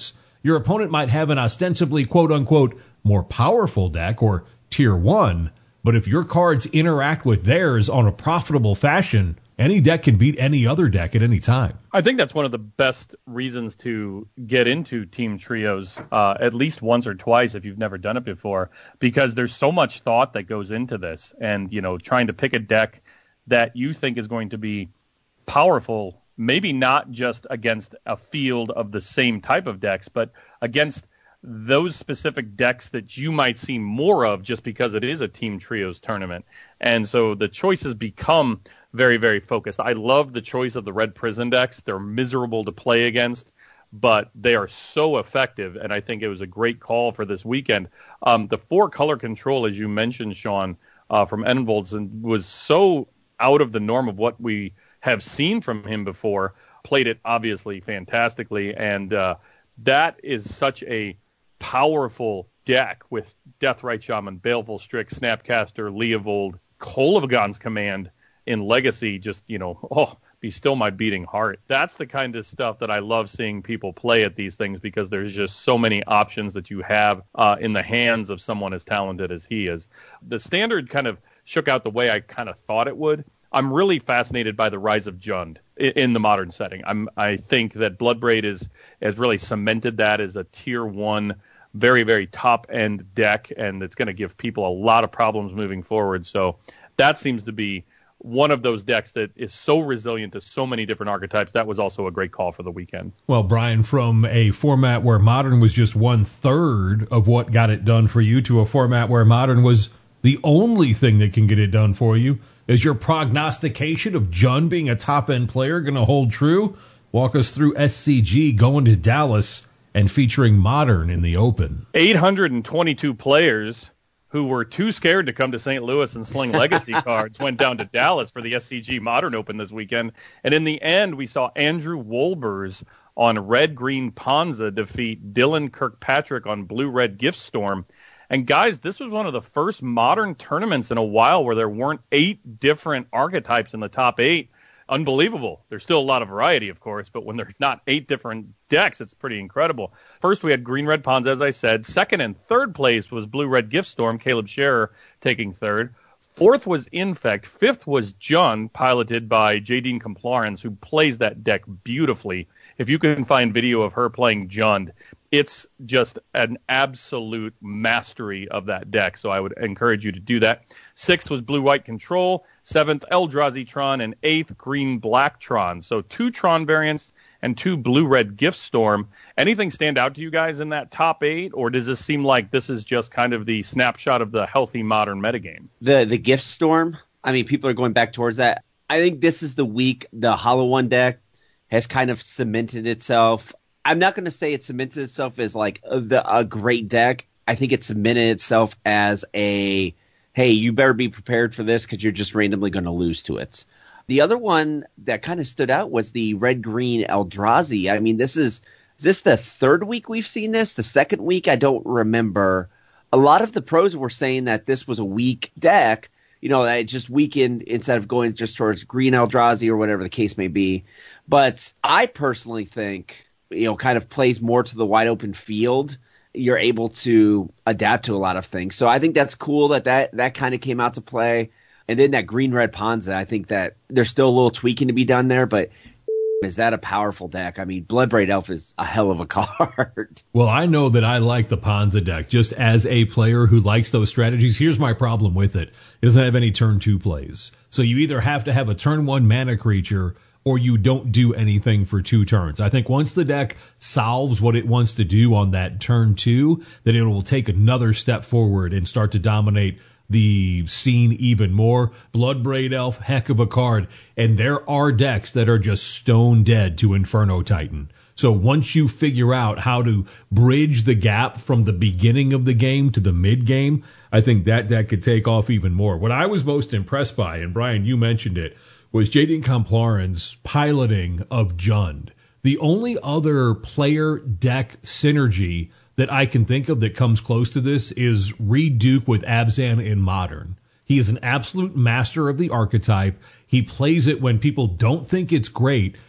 your opponent might have an ostensibly quote-unquote more powerful deck or tier one, but if your cards interact with theirs on a profitable fashion, any deck can beat any other deck at any time. I think that's one of the best reasons to get into team trios uh, at least once or twice if you've never done it before, because there's so much thought that goes into this. And, you know, trying to pick a deck that you think is going to be powerful, maybe not just against a field of the same type of decks, but against those specific decks that you might see more of just because it is a team trios tournament. And so the choices become very, very focused. I love the choice of the red prison decks. They're miserable to play against, but they are so effective. And I think it was a great call for this weekend. Um, the four color control, as you mentioned, Sean, uh, from Envolds, was so out of the norm of what we have seen from him before. Played it obviously fantastically. And uh, that is such a powerful deck with Deathrite Shaman, Baleful Strix, Snapcaster, Leovold, Kolaghan's Command in Legacy. Just, you know, oh, be still my beating heart. That's the kind of stuff that I love seeing people play at these things, because there's just so many options that you have uh, in the hands of someone as talented as he is. The standard kind of shook out the way I kind of thought it would. I'm really fascinated by the rise of Jund in the modern setting. I'm, I think that Bloodbraid is has really cemented that as a tier one, very, very top-end deck, and it's going to give people a lot of problems moving forward. So that seems to be one of those decks that is so resilient to so many different archetypes. That was also a great call for the weekend. Well, Brian, from a format where Modern was just one-third of what got it done for you to a format where Modern was the only thing that can get it done for you, is your prognostication of Jund being a top-end player going to hold true? Walk us through S C G going to Dallas and featuring Modern in the Open. eight hundred twenty-two players who were too scared to come to Saint Louis and sling legacy cards went down to Dallas for the S C G Modern Open this weekend. And in the end, we saw Andrew Wolbers on red-green Ponza defeat Dylan Kirkpatrick on blue-red Giftstorm. And guys, this was one of the first Modern tournaments in a while where there weren't eight different archetypes in the top eight. Unbelievable. There's still a lot of variety, of course, but when there's not eight different decks, it's pretty incredible. First, we had green-red Ponza, as I said. Second and third place was blue-red Giftstorm, Caleb Scherer taking third. Fourth was Infect. Fifth was Jund, piloted by Jadine Complorens, who plays that deck beautifully. If you can find video of her playing Jund, it's just an absolute mastery of that deck, so I would encourage you to do that. Sixth was Blue-White Control. Seventh, Eldrazi Tron. And eighth, Green-Black Tron. So two Tron variants and two Blue-Red Giftstorm. Anything stand out to you guys in that top eight, or does this seem like this is just kind of the snapshot of the healthy Modern metagame? The, the Giftstorm, I mean, people are going back towards that. I think this is the week the Hollow One deck has kind of cemented itself. I'm not going to say it cemented itself as like a, the, a great deck. I think it cemented itself as a, hey, you better be prepared for this because you're just randomly going to lose to it. The other one that kind of stood out was the red-green Eldrazi. I mean, this is, is this the third week we've seen this? The second week? I don't remember. A lot of the pros were saying that this was a weak deck, you know, that it just weakened instead of going just towards green Eldrazi or whatever the case may be. But I personally think, you know, kind of plays more to the wide open field. You're able to adapt to a lot of things. So I think that's cool that that, that kind of came out to play. And then that green-red Ponza, I think that there's still a little tweaking to be done there, but is that a powerful deck? I mean, Bloodbraid Elf is a hell of a card. Well, I know that I like the Ponza deck just as a player who likes those strategies. Here's my problem with it. It doesn't have any turn two plays. So you either have to have a turn one mana creature or you don't do anything for two turns. I think once the deck solves what it wants to do on that turn two, then it will take another step forward and start to dominate the scene even more. Bloodbraid Elf, heck of a card. And there are decks that are just stone dead to Inferno Titan. So once you figure out how to bridge the gap from the beginning of the game to the mid game, I think that deck could take off even more. What I was most impressed by, and Brian, you mentioned it, was Jadine Complorens' piloting of Jund. The only other player deck synergy that I can think of that comes close to this is Reed Duke with Abzan in Modern. He is an absolute master of the archetype. He plays it when people don't think it's great,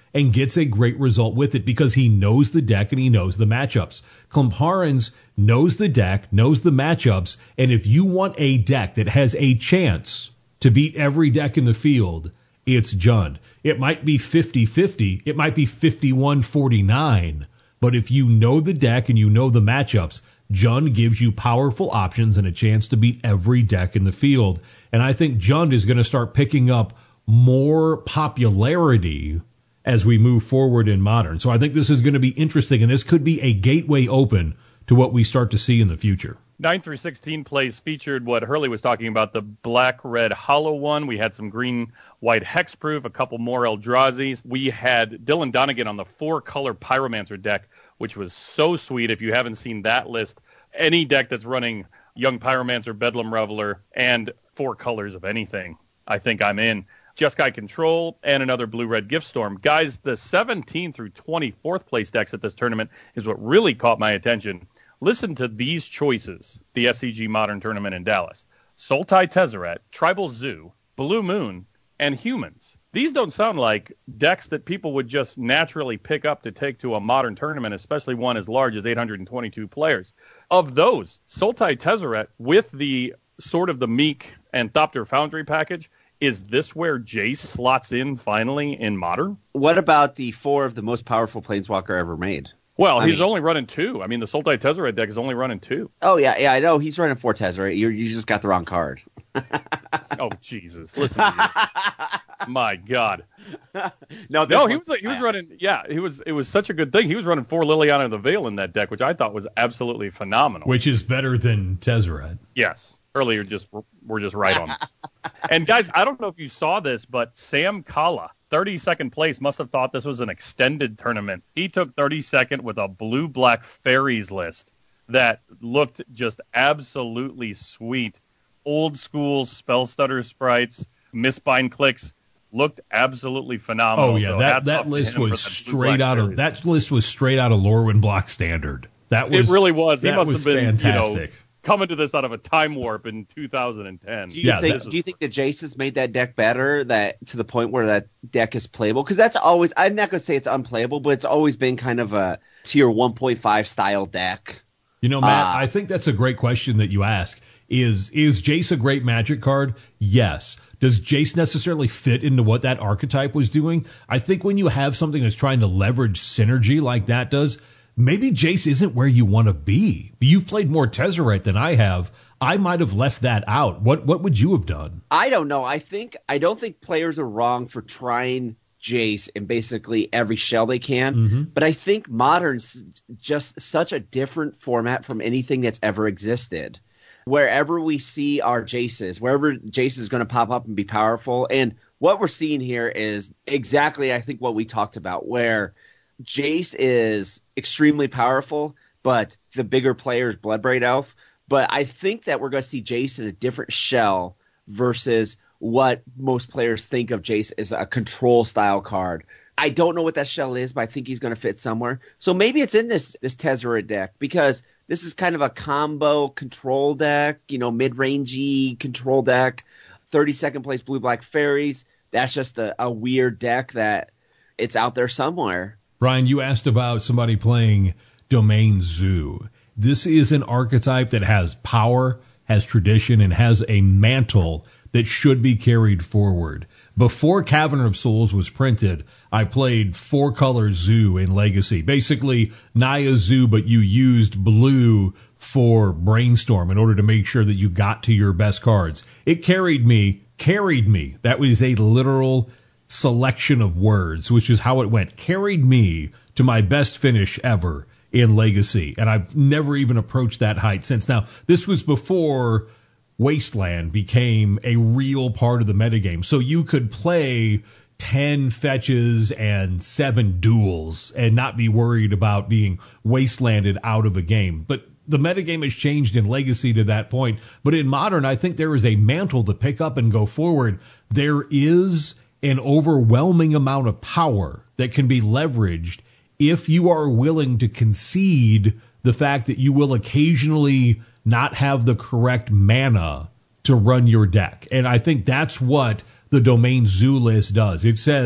and gets a great result with it because he knows the deck and he knows the matchups. Clemharens knows the deck, knows the matchups, and if you want a deck that has a chance to beat every deck in the field, it's Jund. It might be fifty-fifty, it might be fifty-one forty-nine, but if you know the deck and you know the matchups, Jund gives you powerful options and a chance to beat every deck in the field. And I think Jund is going to start picking up more popularity as we move forward in Modern. So I think this is going to be interesting, and this could be a gateway open to what we start to see in the future. nine through sixteen plays featured what Hurley was talking about, the black-red hollow one. We had some green-white hexproof, a couple more Eldrazi's. We had Dylan Donegan on the four-color Pyromancer deck, which was so sweet. If you haven't seen that list, any deck that's running Young Pyromancer, Bedlam Reveler, and four colors of anything, I think I'm in. Jeskai Control and another blue-red Gift Storm. Guys, the seventeenth through twenty-fourth place decks at this tournament is what really caught my attention. Listen to these choices, the S C G Modern Tournament in Dallas. Sultai Tezzeret, Tribal Zoo, Blue Moon, and Humans. These don't sound like decks that people would just naturally pick up to take to a Modern tournament, especially one as large as eight hundred twenty-two players. Of those, Sultai Tezzeret, with the sort of the Meek and Thopter Foundry package, is this where Jace slots in finally in Modern? What about the four of the most powerful Planeswalker ever made? Well, I he's mean, only running two. I mean, the Sultai Tezzeret deck is only running two. Oh, yeah, yeah, I know. He's running four Tezzeret. You you just got the wrong card. Oh, Jesus. Listen to you. My God. no, no, he was he was running, yeah, he was. It was such a good thing. He was running four Liliana of the Veil in that deck, which I thought was absolutely phenomenal. Which is better than Tezzeret. Yes. Earlier, just we're just right on. And, guys, I don't know if you saw this, but Sam Kala, thirty-second place, must have thought this was an extended tournament. He took thirty-second with a blue-black fairies list that looked just absolutely sweet. Old school spell stutter sprites, misbind clicks, looked absolutely phenomenal. Oh yeah, so that, that list was straight out of that list was straight out of Lorwyn Block Standard. That was it really was. He must was have been fantastic. You know, coming to this out of a time warp in two thousand ten. Do you yeah, think? was... Do you think the Jace has made that deck better? That to the point where that deck is playable? Because that's always. I'm not going to say it's unplayable, but it's always been kind of a tier one point five style deck. You know, Matt, uh, I think that's a great question that you ask. Is is Jace a great Magic card? Yes. Does Jace necessarily fit into what that archetype was doing? I think when you have something that's trying to leverage synergy like that does, maybe Jace isn't where you want to be. You've played more Tezzeret than I have. I might have left that out. What what would you have done? I don't know. I think I don't think players are wrong for trying Jace in basically every shell they can. Mm-hmm. But I think Modern's just such a different format from anything that's ever existed. Wherever we see our Jaces, wherever Jace is going to pop up and be powerful. And what we're seeing here is exactly, I think, what we talked about, where Jace is extremely powerful, but the bigger player is Bloodbraid Elf. But I think that we're going to see Jace in a different shell versus what most players think of Jace as a control style card. I don't know what that shell is, but I think he's going to fit somewhere. So maybe it's in this this Tezzeret deck because this is kind of a combo control deck, you know, mid-rangey control deck, thirty-second place blue-black fairies. That's just a, a weird deck that it's out there somewhere. Brian, you asked about somebody playing Domain Zoo. This is an archetype that has power, has tradition, and has a mantle that should be carried forward. Before Cavern of Souls was printed, I played four-color Zoo in Legacy. Basically, Naya Zoo, but you used blue for Brainstorm in order to make sure that you got to your best cards. It carried me, carried me. That was a literal selection of words, which is how it went. Carried me to my best finish ever in Legacy. And I've never even approached that height since. Now, this was before Wasteland became a real part of the metagame. So you could play ten fetches and seven duels and not be worried about being wastelanded out of a game. But the metagame has changed in Legacy to that point. But in Modern, I think there is a mantle to pick up and go forward. There is an overwhelming amount of power that can be leveraged if you are willing to concede the fact that you will occasionally not have the correct mana to run your deck. And I think that's what the Domain Zoo list does. It says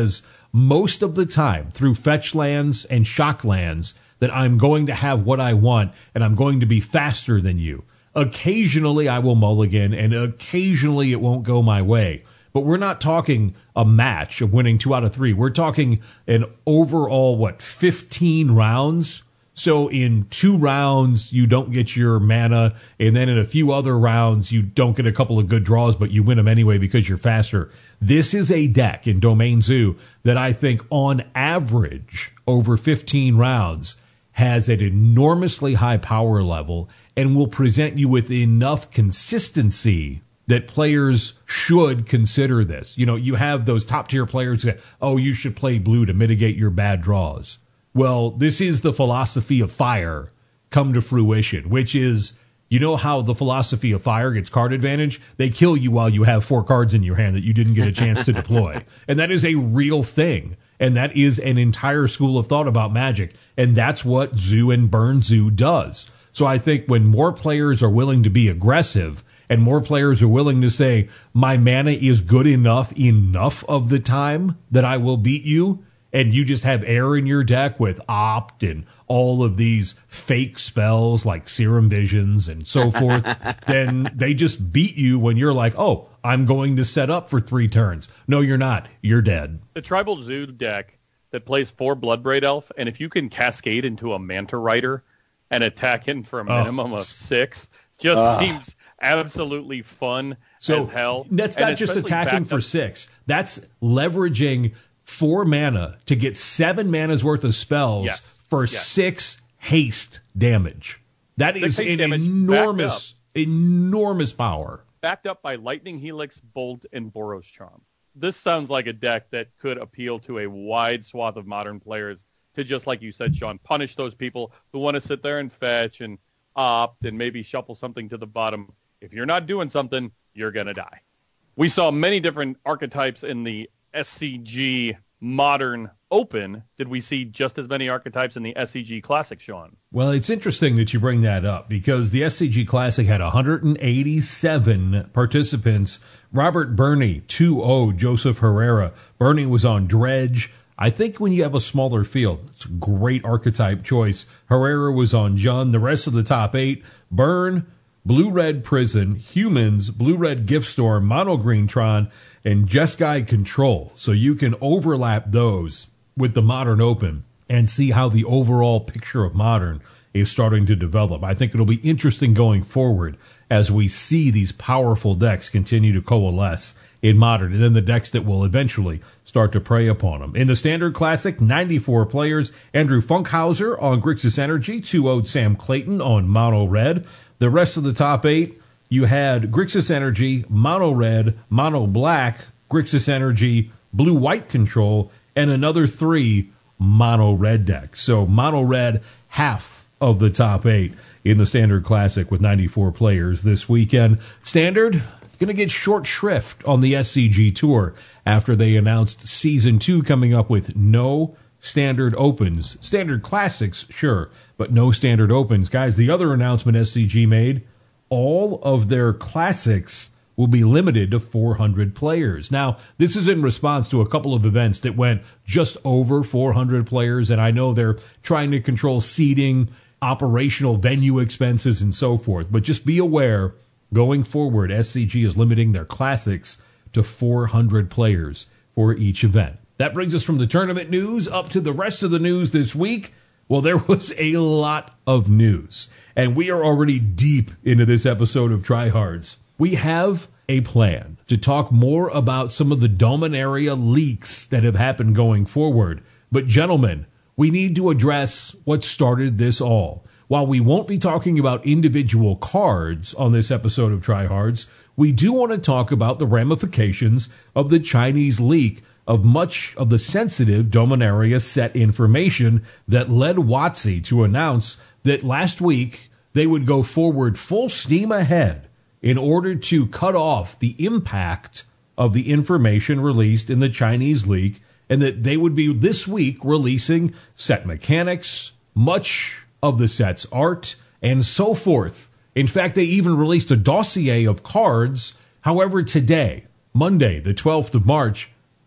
most of the time through fetch lands and shock lands that I'm going to have what I want and I'm going to be faster than you. Occasionally I will mulligan and occasionally it won't go my way. But we're not talking a match of winning two out of three. We're talking an overall, what, fifteen rounds? So in two rounds, you don't get your mana, and then in a few other rounds, you don't get a couple of good draws, but you win them anyway because you're faster. This is a deck in Domain Zoo that I think on average over fifteen rounds has an enormously high power level and will present you with enough consistency that players should consider this. You know, you have those top tier players that, oh, you should play blue to mitigate your bad draws. Well, this is the philosophy of fire come to fruition, which is, you know how the philosophy of fire gets card advantage? They kill you while you have four cards in your hand that you didn't get a chance to deploy. And that is a real thing. And that is an entire school of thought about Magic. And that's what Zoo and Burn Zoo does. So I think when more players are willing to be aggressive and more players are willing to say, my mana is good enough enough of the time that I will beat you, and you just have air in your deck with Opt and all of these fake spells like Serum Visions and so forth, then they just beat you when you're like, oh, I'm going to set up for three turns. No, you're not. You're dead. The Tribal Zoo deck that plays four Bloodbraid Elf, and if you can cascade into a Manta Rider and attack in for a minimum oh. of six, just uh. seems absolutely fun so as hell. That's not just attacking for six. That's leveraging four mana to get seven mana's worth of spells yes. for yes. six haste damage. That six is an enormous, enormous power. Backed up by Lightning Helix, Bolt, and Boros Charm. This sounds like a deck that could appeal to a wide swath of modern players to, just like you said, Sean, punish those people who want to sit there and fetch and opt and maybe shuffle something to the bottom. If you're not doing something, you're going to die. We saw many different archetypes in the S C G Modern Open. Did we see just as many archetypes in the S C G Classic, Sean? Well, it's interesting that you bring that up because the S C G Classic had one hundred eighty-seven participants. Robert Burney, two oh Joseph Herrera. Burney was on Dredge. I think when you have a smaller field, it's a great archetype choice. Herrera was on Jund. The rest of the top eight, Burn, Blue-Red Prison, Humans, Blue-Red Giftstorm, Mono Green Tron, and Jeskai Control. So you can overlap those with the Modern Open and see how the overall picture of Modern is starting to develop. I think it'll be interesting going forward as we see these powerful decks continue to coalesce in Modern, and then the decks that will eventually start to prey upon them. In the Standard Classic, ninety-four players. Andrew Funkhauser on Grixis Energy, two oh'd Sam Clayton on Mono Red. The rest of the top eight, you had Grixis Energy, Mono Red, Mono Black, Grixis Energy, Blue White Control, and another three Mono Red decks. So Mono Red, half of the top eight in the Standard Classic with ninety-four players this weekend. Standard going to get short shrift on the S C G Tour after they announced Season two coming up with no Standard Opens. Standard Classics, sure, but no Standard Opens. Guys, the other announcement S C G made, all of their Classics will be limited to four hundred players. Now, this is in response to a couple of events that went just over four hundred players, and I know they're trying to control seating, operational venue expenses, and so forth. But just be aware, going forward, S C G is limiting their Classics to four hundred players for each event. That brings us from the tournament news up to the rest of the news this week. Well, there was a lot of news, and we are already deep into this episode of Tryhards. We have a plan to talk more about some of the Dominaria leaks that have happened going forward. But gentlemen, we need to address what started this all. While we won't be talking about individual cards on this episode of Tryhards, we do want to talk about the ramifications of the Chinese leak of much of the sensitive Dominaria set information that led WotC to announce that last week they would go forward full steam ahead in order to cut off the impact of the information released in the Chinese leak, and that they would be this week releasing set mechanics, much of the set's art, and so forth. In fact, they even released a dossier of cards. However, today, Monday, the twelfth of March,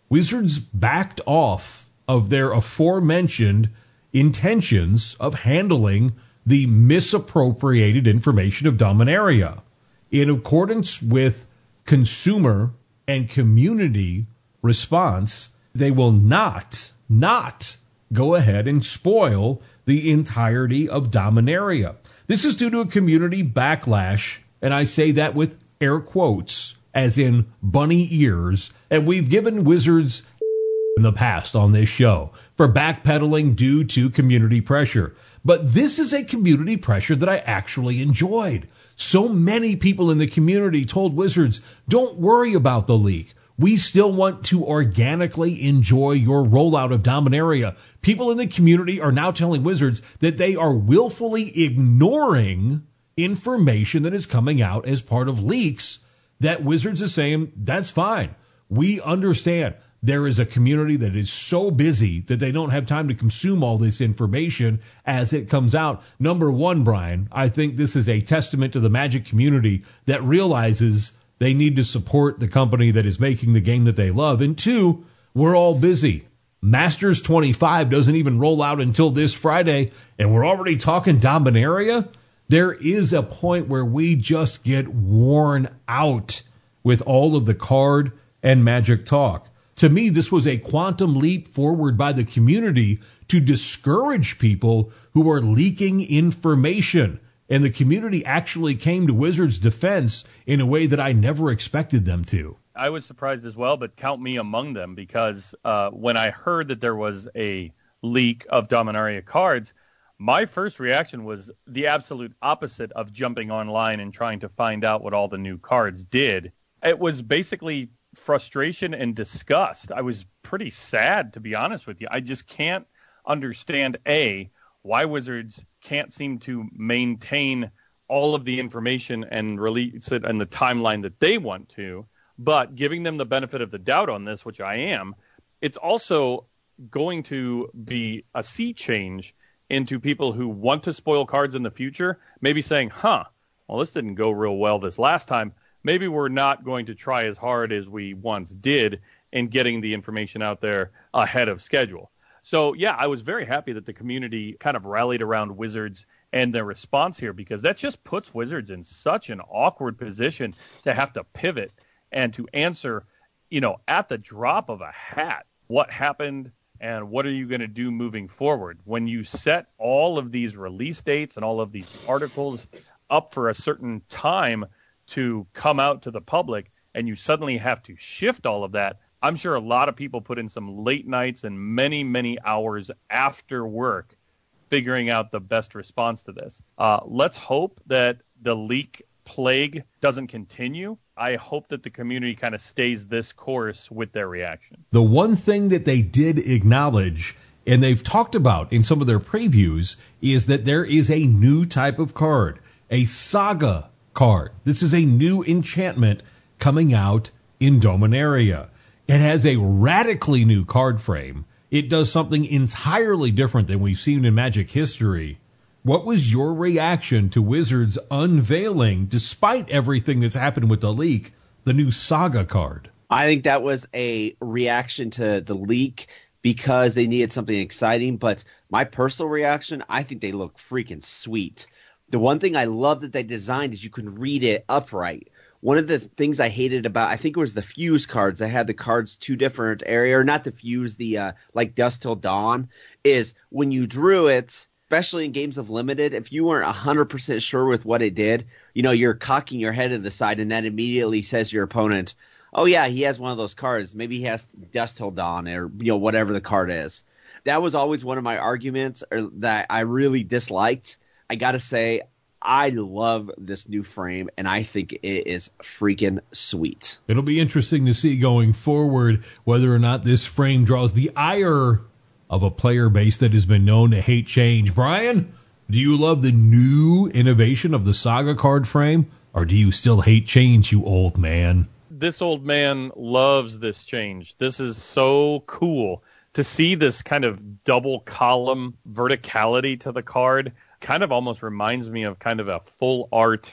Wizards backed off of their aforementioned intentions of handling the misappropriated information of Dominaria. In accordance with consumer and community response, they will not, not go ahead and spoil the entirety of Dominaria. This is due to a community backlash, and I say that with air quotes, as in bunny ears, and we've given Wizards in the past on this show for backpedaling due to community pressure. But this is a community pressure that I actually enjoyed. So many people in the community told Wizards, don't worry about the leak. We still want to organically enjoy your rollout of Dominaria. People in the community are now telling Wizards that they are willfully ignoring information that is coming out as part of leaks, that Wizards is saying, that's fine. We understand. There is a community that is so busy that they don't have time to consume all this information as it comes out. Number one, Brian, I think this is a testament to the Magic community that realizes they need to support the company that is making the game that they love. And two, we're all busy. Masters twenty-five doesn't even roll out until this Friday, and we're already talking Dominaria. There is a point where we just get worn out with all of the card and Magic talk. To me, this was a quantum leap forward by the community to discourage people who are leaking information. And the community actually came to Wizards' defense in a way that I never expected them to. I was surprised as well, but count me among them, because uh, when I heard that there was a leak of Dominaria cards, my first reaction was the absolute opposite of jumping online and trying to find out what all the new cards did. It was basically frustration and disgust. I was pretty sad, to be honest with you. I just can't understand, A, why Wizards can't seem to maintain all of the information and release it in the timeline that they want to, but giving them the benefit of the doubt on this, which I am, it's also going to be a sea change into people who want to spoil cards in the future, maybe saying, huh, well, this didn't go real well this last time. Maybe we're not going to try as hard as we once did in getting the information out there ahead of schedule. So, yeah, I was very happy that the community kind of rallied around Wizards and their response here, because that just puts Wizards in such an awkward position to have to pivot and to answer, you know, at the drop of a hat, what happened and what are you going to do moving forward? When you set all of these release dates and all of these articles up for a certain time to come out to the public, and you suddenly have to shift all of that, I'm sure a lot of people put in some late nights and many, many hours after work figuring out the best response to this. Uh, let's hope that the leak plague doesn't continue. I hope that the community kind of stays this course with their reaction. The one thing that they did acknowledge, and they've talked about in some of their previews, is that there is a new type of card, a saga card. This is a new enchantment coming out in Dominaria. It has a radically new card frame. It does something entirely different than we've seen in Magic history. What was your reaction to Wizards unveiling, despite everything that's happened with the leak, the new Saga card? I think that was a reaction to the leak because they needed something exciting. But my personal reaction, I think they look freaking sweet. The one thing I love that they designed is you can read it upright. One of the things I hated about, I think it was the Fuse cards. I had the cards two different area, or not the Fuse, the uh, like Dusk Till Dawn, is when you drew it, especially in games of Limited, if you weren't one hundred percent sure with what it did, you know, you're cocking your head to the side, and that immediately says to your opponent, oh yeah, he has one of those cards. Maybe he has Dusk Till Dawn, or, you know, whatever the card is. That was always one of my arguments or that I really disliked. I got to say, I love this new frame, and I think it is freaking sweet. It'll be interesting to see going forward whether or not this frame draws the ire of a player base that has been known to hate change. Brian, do you love the new innovation of the Saga card frame, or do you still hate change, you old man? This old man loves this change. This is so cool to see this kind of double column verticality to the card. Kind of almost reminds me of kind of a full art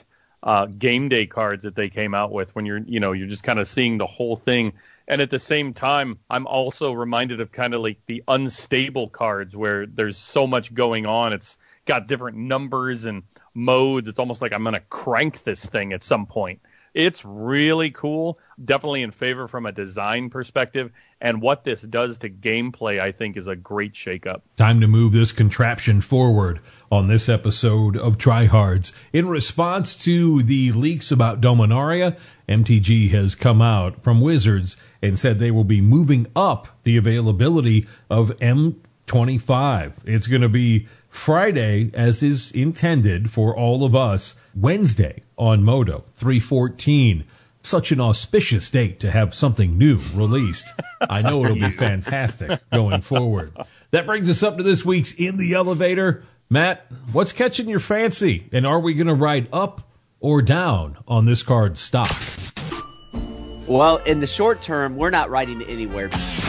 uh, game day cards that they came out with when you're, you know, you're just kind of seeing the whole thing. And at the same time, I'm also reminded of kind of like the unstable cards where there's so much going on. It's got different numbers and modes. It's almost like I'm going to crank this thing at some point. It's really cool. Definitely in favor from a design perspective. And what this does to gameplay, I think, is a great shakeup. Time to move this contraption forward on this episode of Tryhards. In response to the leaks about Dominaria, M T G has come out from Wizards and said they will be moving up the availability of M twenty-five. It's going to be Friday, as is intended for all of us, Wednesday on Moto three fourteen. Such an auspicious date to have something new released. I know it'll be fantastic going forward. That brings us up to this week's In the Elevator. Matt, what's catching your fancy? And are we going to ride up or down on this card's stock? Well, in the short term, we're not riding anywhere.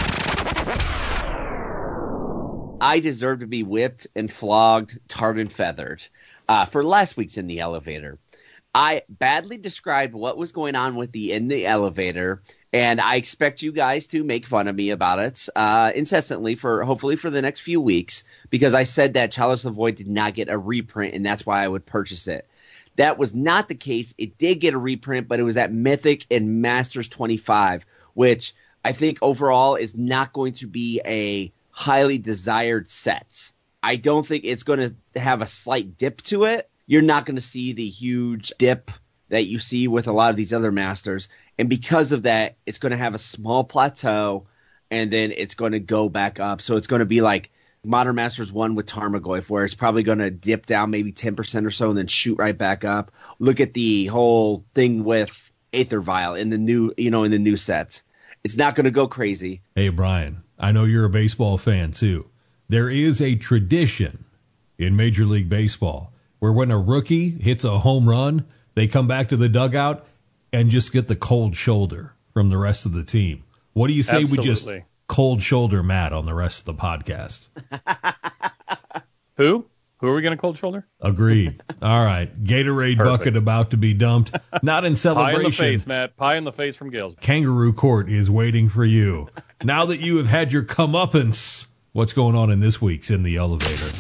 I deserve to be whipped and flogged, tarred and feathered uh, for last week's In the Elevator. I badly described what was going on with the In the Elevator, and I expect you guys to make fun of me about it uh, incessantly for hopefully for the next few weeks, because I said that Chalice of the Void did not get a reprint, and that's why I would purchase it. That was not the case. It did get a reprint, but it was at Mythic and Masters twenty-five, which I think overall is not going to be a highly desired set. I don't think it's going to have a slight dip to it. You're not going to see the huge dip that you see with a lot of these other Masters. And because of that, it's going to have a small plateau, and then it's going to go back up. So it's going to be like Modern Masters one with Tarmogoyf, where it's probably going to dip down maybe ten percent or so and then shoot right back up. Look at the whole thing with Aether Vial in the new, you know, in the new sets. It's not going to go crazy. Hey, Brian, I know you're a baseball fan too. There is a tradition in Major League Baseball where when a rookie hits a home run, they come back to the dugout and just get the cold shoulder from the rest of the team. What do you say Absolutely. we just cold shoulder Matt on the rest of the podcast? Who? Who are we going to cold shoulder? Agreed. All right. Gatorade Perfect. Bucket about to be dumped. Not in celebration. Pie in the face, Matt. Pie in the face from Gales. Kangaroo Court is waiting for you. Now that you have had your comeuppance, what's going on in this week's In the Elevator?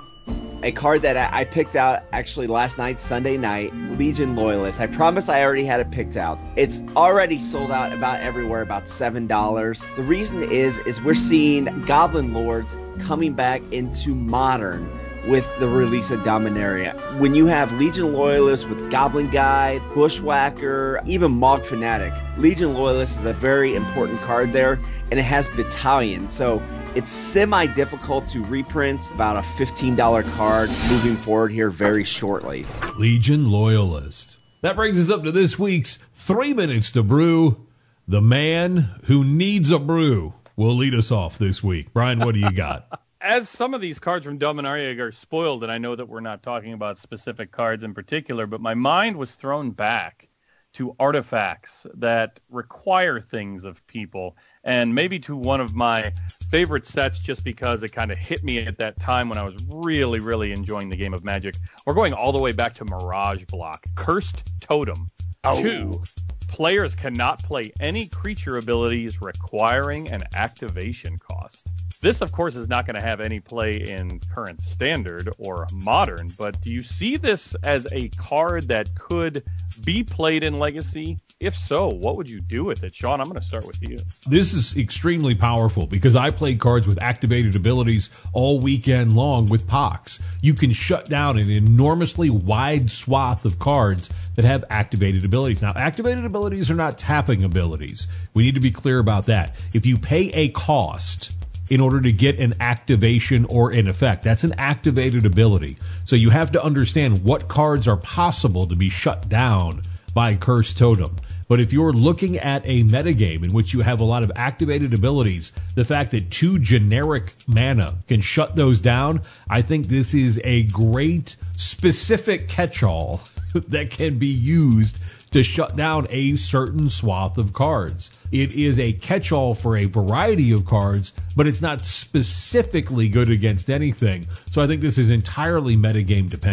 A card that I picked out actually last night, Sunday night, Legion Loyalist. I promise I already had it picked out. It's already sold out about everywhere, about seven dollars. The reason is, is we're seeing Goblin Lords coming back into Modern with the release of Dominaria. When you have Legion Loyalist with Goblin Guide, Bushwhacker, even Mog Fanatic, Legion Loyalist is a very important card there, and it has Battalion. So it's semi-difficult to reprint, about a fifteen dollars card moving forward here very shortly. Legion Loyalist. That brings us up to this week's Three Minutes to Brew. The man who needs a brew will lead us off this week. Brian, what do you got? As some of these cards from Dominaria are spoiled, and I know that we're not talking about specific cards in particular, but my mind was thrown back to artifacts that require things of people, and maybe to one of my favorite sets just because it kind of hit me at that time when I was really, really enjoying the game of Magic. We're going all the way back to Mirage Block. Cursed Totem. Oh. Two. Players cannot play any creature abilities requiring an activation cost. This, of course, is not going to have any play in current standard or modern, but do you see this as a card that could be played in Legacy? If so, what would you do with it? Sean, I'm going to start with you. This is extremely powerful because I played cards with activated abilities all weekend long with Pox. You can shut down an enormously wide swath of cards that have activated abilities. Now, activated abilities are not tapping abilities. We need to be clear about that. If you pay a cost in order to get an activation or an effect, that's an activated ability. So you have to understand what cards are possible to be shut down by Cursed Totem. But if you're looking at a metagame in which you have a lot of activated abilities, the fact that two generic mana can shut those down, I think this is a great specific catch-all that can be used to shut down a certain swath of cards. It is a catch-all for a variety of cards, but it's not specifically good against anything. So I think this is entirely metagame dependent.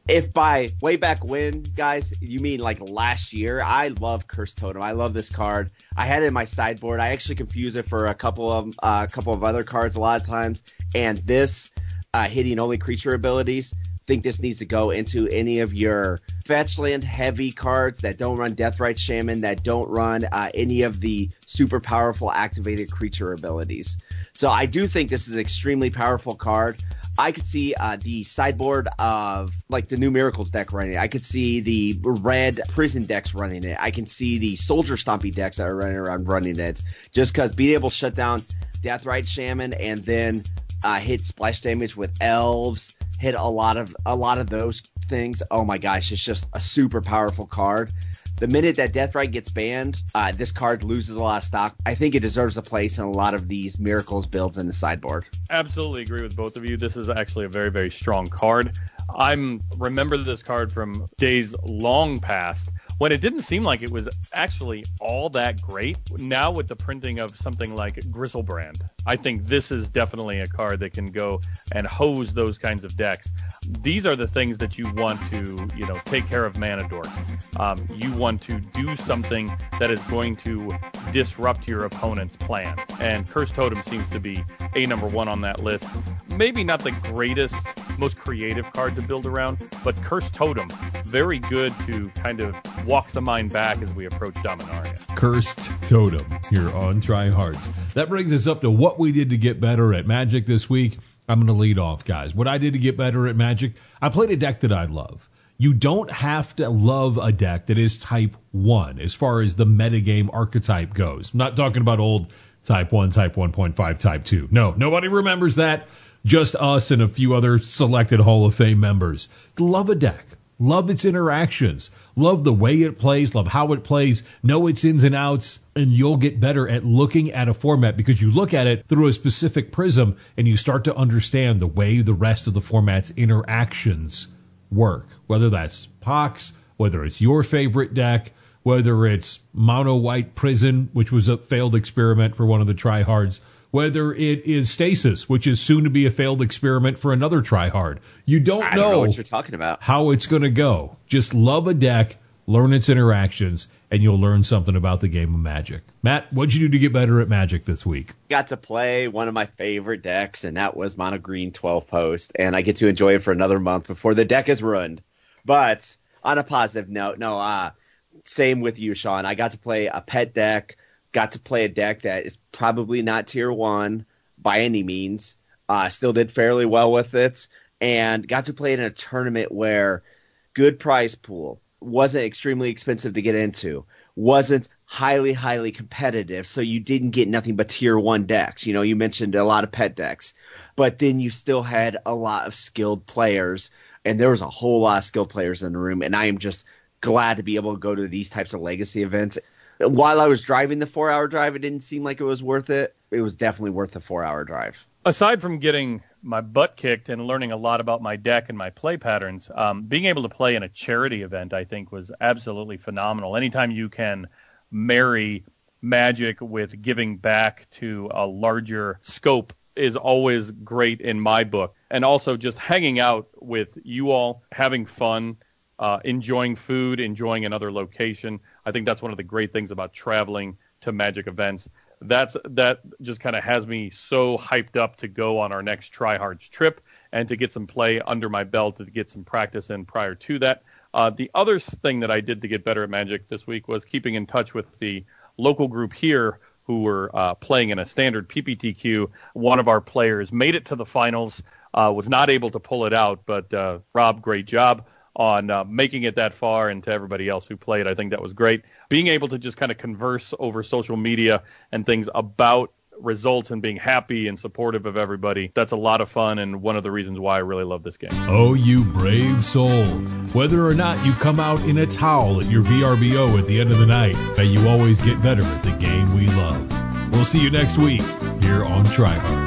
If by way back when, guys, you mean like last year, I love Cursed Totem. I love this card. I had it in my sideboard. I actually confuse it for a couple of uh, a couple of other cards a lot of times. And this uh, hitting only creature abilities, think this needs to go into any of your fetch land heavy cards that don't run Deathrite Shaman, that don't run uh, any of the super powerful activated creature abilities. So I do think this is an extremely powerful card. I could see uh, the sideboard of like the New Miracles deck running it. I could see the red prison decks running it. I can see the Soldier Stompy decks that are running around running it. Just because being able to shut down Deathrite Shaman and then uh, hit splash damage with elves, hit a lot of a lot of those things. Oh my gosh, it's just a super powerful card. The minute that Deathrite gets banned, uh, this card loses a lot of stock. I think it deserves a place in a lot of these Miracles builds in the sideboard. Absolutely agree with both of you. This is actually a very, very strong card. I'm remember this card from days long past when it didn't seem like it was actually all that great. Now with the printing of something like Griselbrand, I think this is definitely a card that can go and hose those kinds of decks. These are the things that you want to, you know, take care of Mana Dork. Um, you want to do something that is going to disrupt your opponent's plan. And Cursed Totem seems to be a number one on that list. Maybe not the greatest, most creative card to build around, but Cursed Totem, very good to kind of walk the mind back as we approach Dominaria. Cursed Totem here on Try Hards. That brings us up to what we did to get better at Magic this week. I'm going to lead off, guys. What I did to get better at Magic, I played a deck that I love. You don't have to love a deck that is type one as far as the metagame archetype goes. I'm not talking about old type one, type one point five, type two. No, nobody remembers that. Just us and a few other selected Hall of Fame members. Love a deck. Love its interactions. Love the way it plays. Love how it plays. Know its ins and outs. And you'll get better at looking at a format because you look at it through a specific prism and you start to understand the way the rest of the format's interactions work. Whether that's Pox, whether it's your favorite deck, whether it's Mono White Prison, which was a failed experiment for one of the tryhards, whether it is Stasis, which is soon to be a failed experiment for another tryhard. You don't, I don't know, know what you're talking about. How it's going to go. Just love a deck, learn its interactions, and you'll learn something about the game of Magic. Matt, what'd you do to get better at Magic this week? Got to play one of my favorite decks, and that was Mono Green twelve Post, and I get to enjoy it for another month before the deck is ruined. But on a positive note, no, uh, same with you, Sean. I got to play a pet deck, got to play a deck that is probably not tier one by any means. Uh, still did fairly well with it, and got to play it in a tournament where good prize pool, wasn't extremely expensive to get into, wasn't highly, highly competitive, so you didn't get nothing but tier one decks. You know, you mentioned a lot of pet decks, but then you still had a lot of skilled players, and there was a whole lot of skilled players in the room, and I am just glad to be able to go to these types of legacy events. While I was driving the four-hour drive, it didn't seem like it was worth it. It was definitely worth the four-hour drive. Aside from getting my butt kicked and learning a lot about my deck and my play patterns, um, being able to play in a charity event, I think, was absolutely phenomenal. Anytime you can marry Magic with giving back to a larger scope is always great in my book. And also just hanging out with you all, having fun, uh, enjoying food, enjoying another location. I think that's one of the great things about traveling to Magic events. That's that just kind of has me so hyped up to go on our next tryhards trip and to get some play under my belt, to get some practice in prior to that. Uh, the other thing that I did to get better at Magic this week was keeping in touch with the local group here who were uh, playing in a standard P P T Q. One of our players made it to the finals, uh, was not able to pull it out, but uh, Rob, great job on uh, making it that far, and to everybody else who played. I think that was great. Being able to just kind of converse over social media and things about results and being happy and supportive of everybody, that's a lot of fun and one of the reasons why I really love this game. Oh, you brave soul. Whether or not you come out in a towel at your V R B O at the end of the night, may you always get better at the game we love. We'll see you next week here on Try Hard.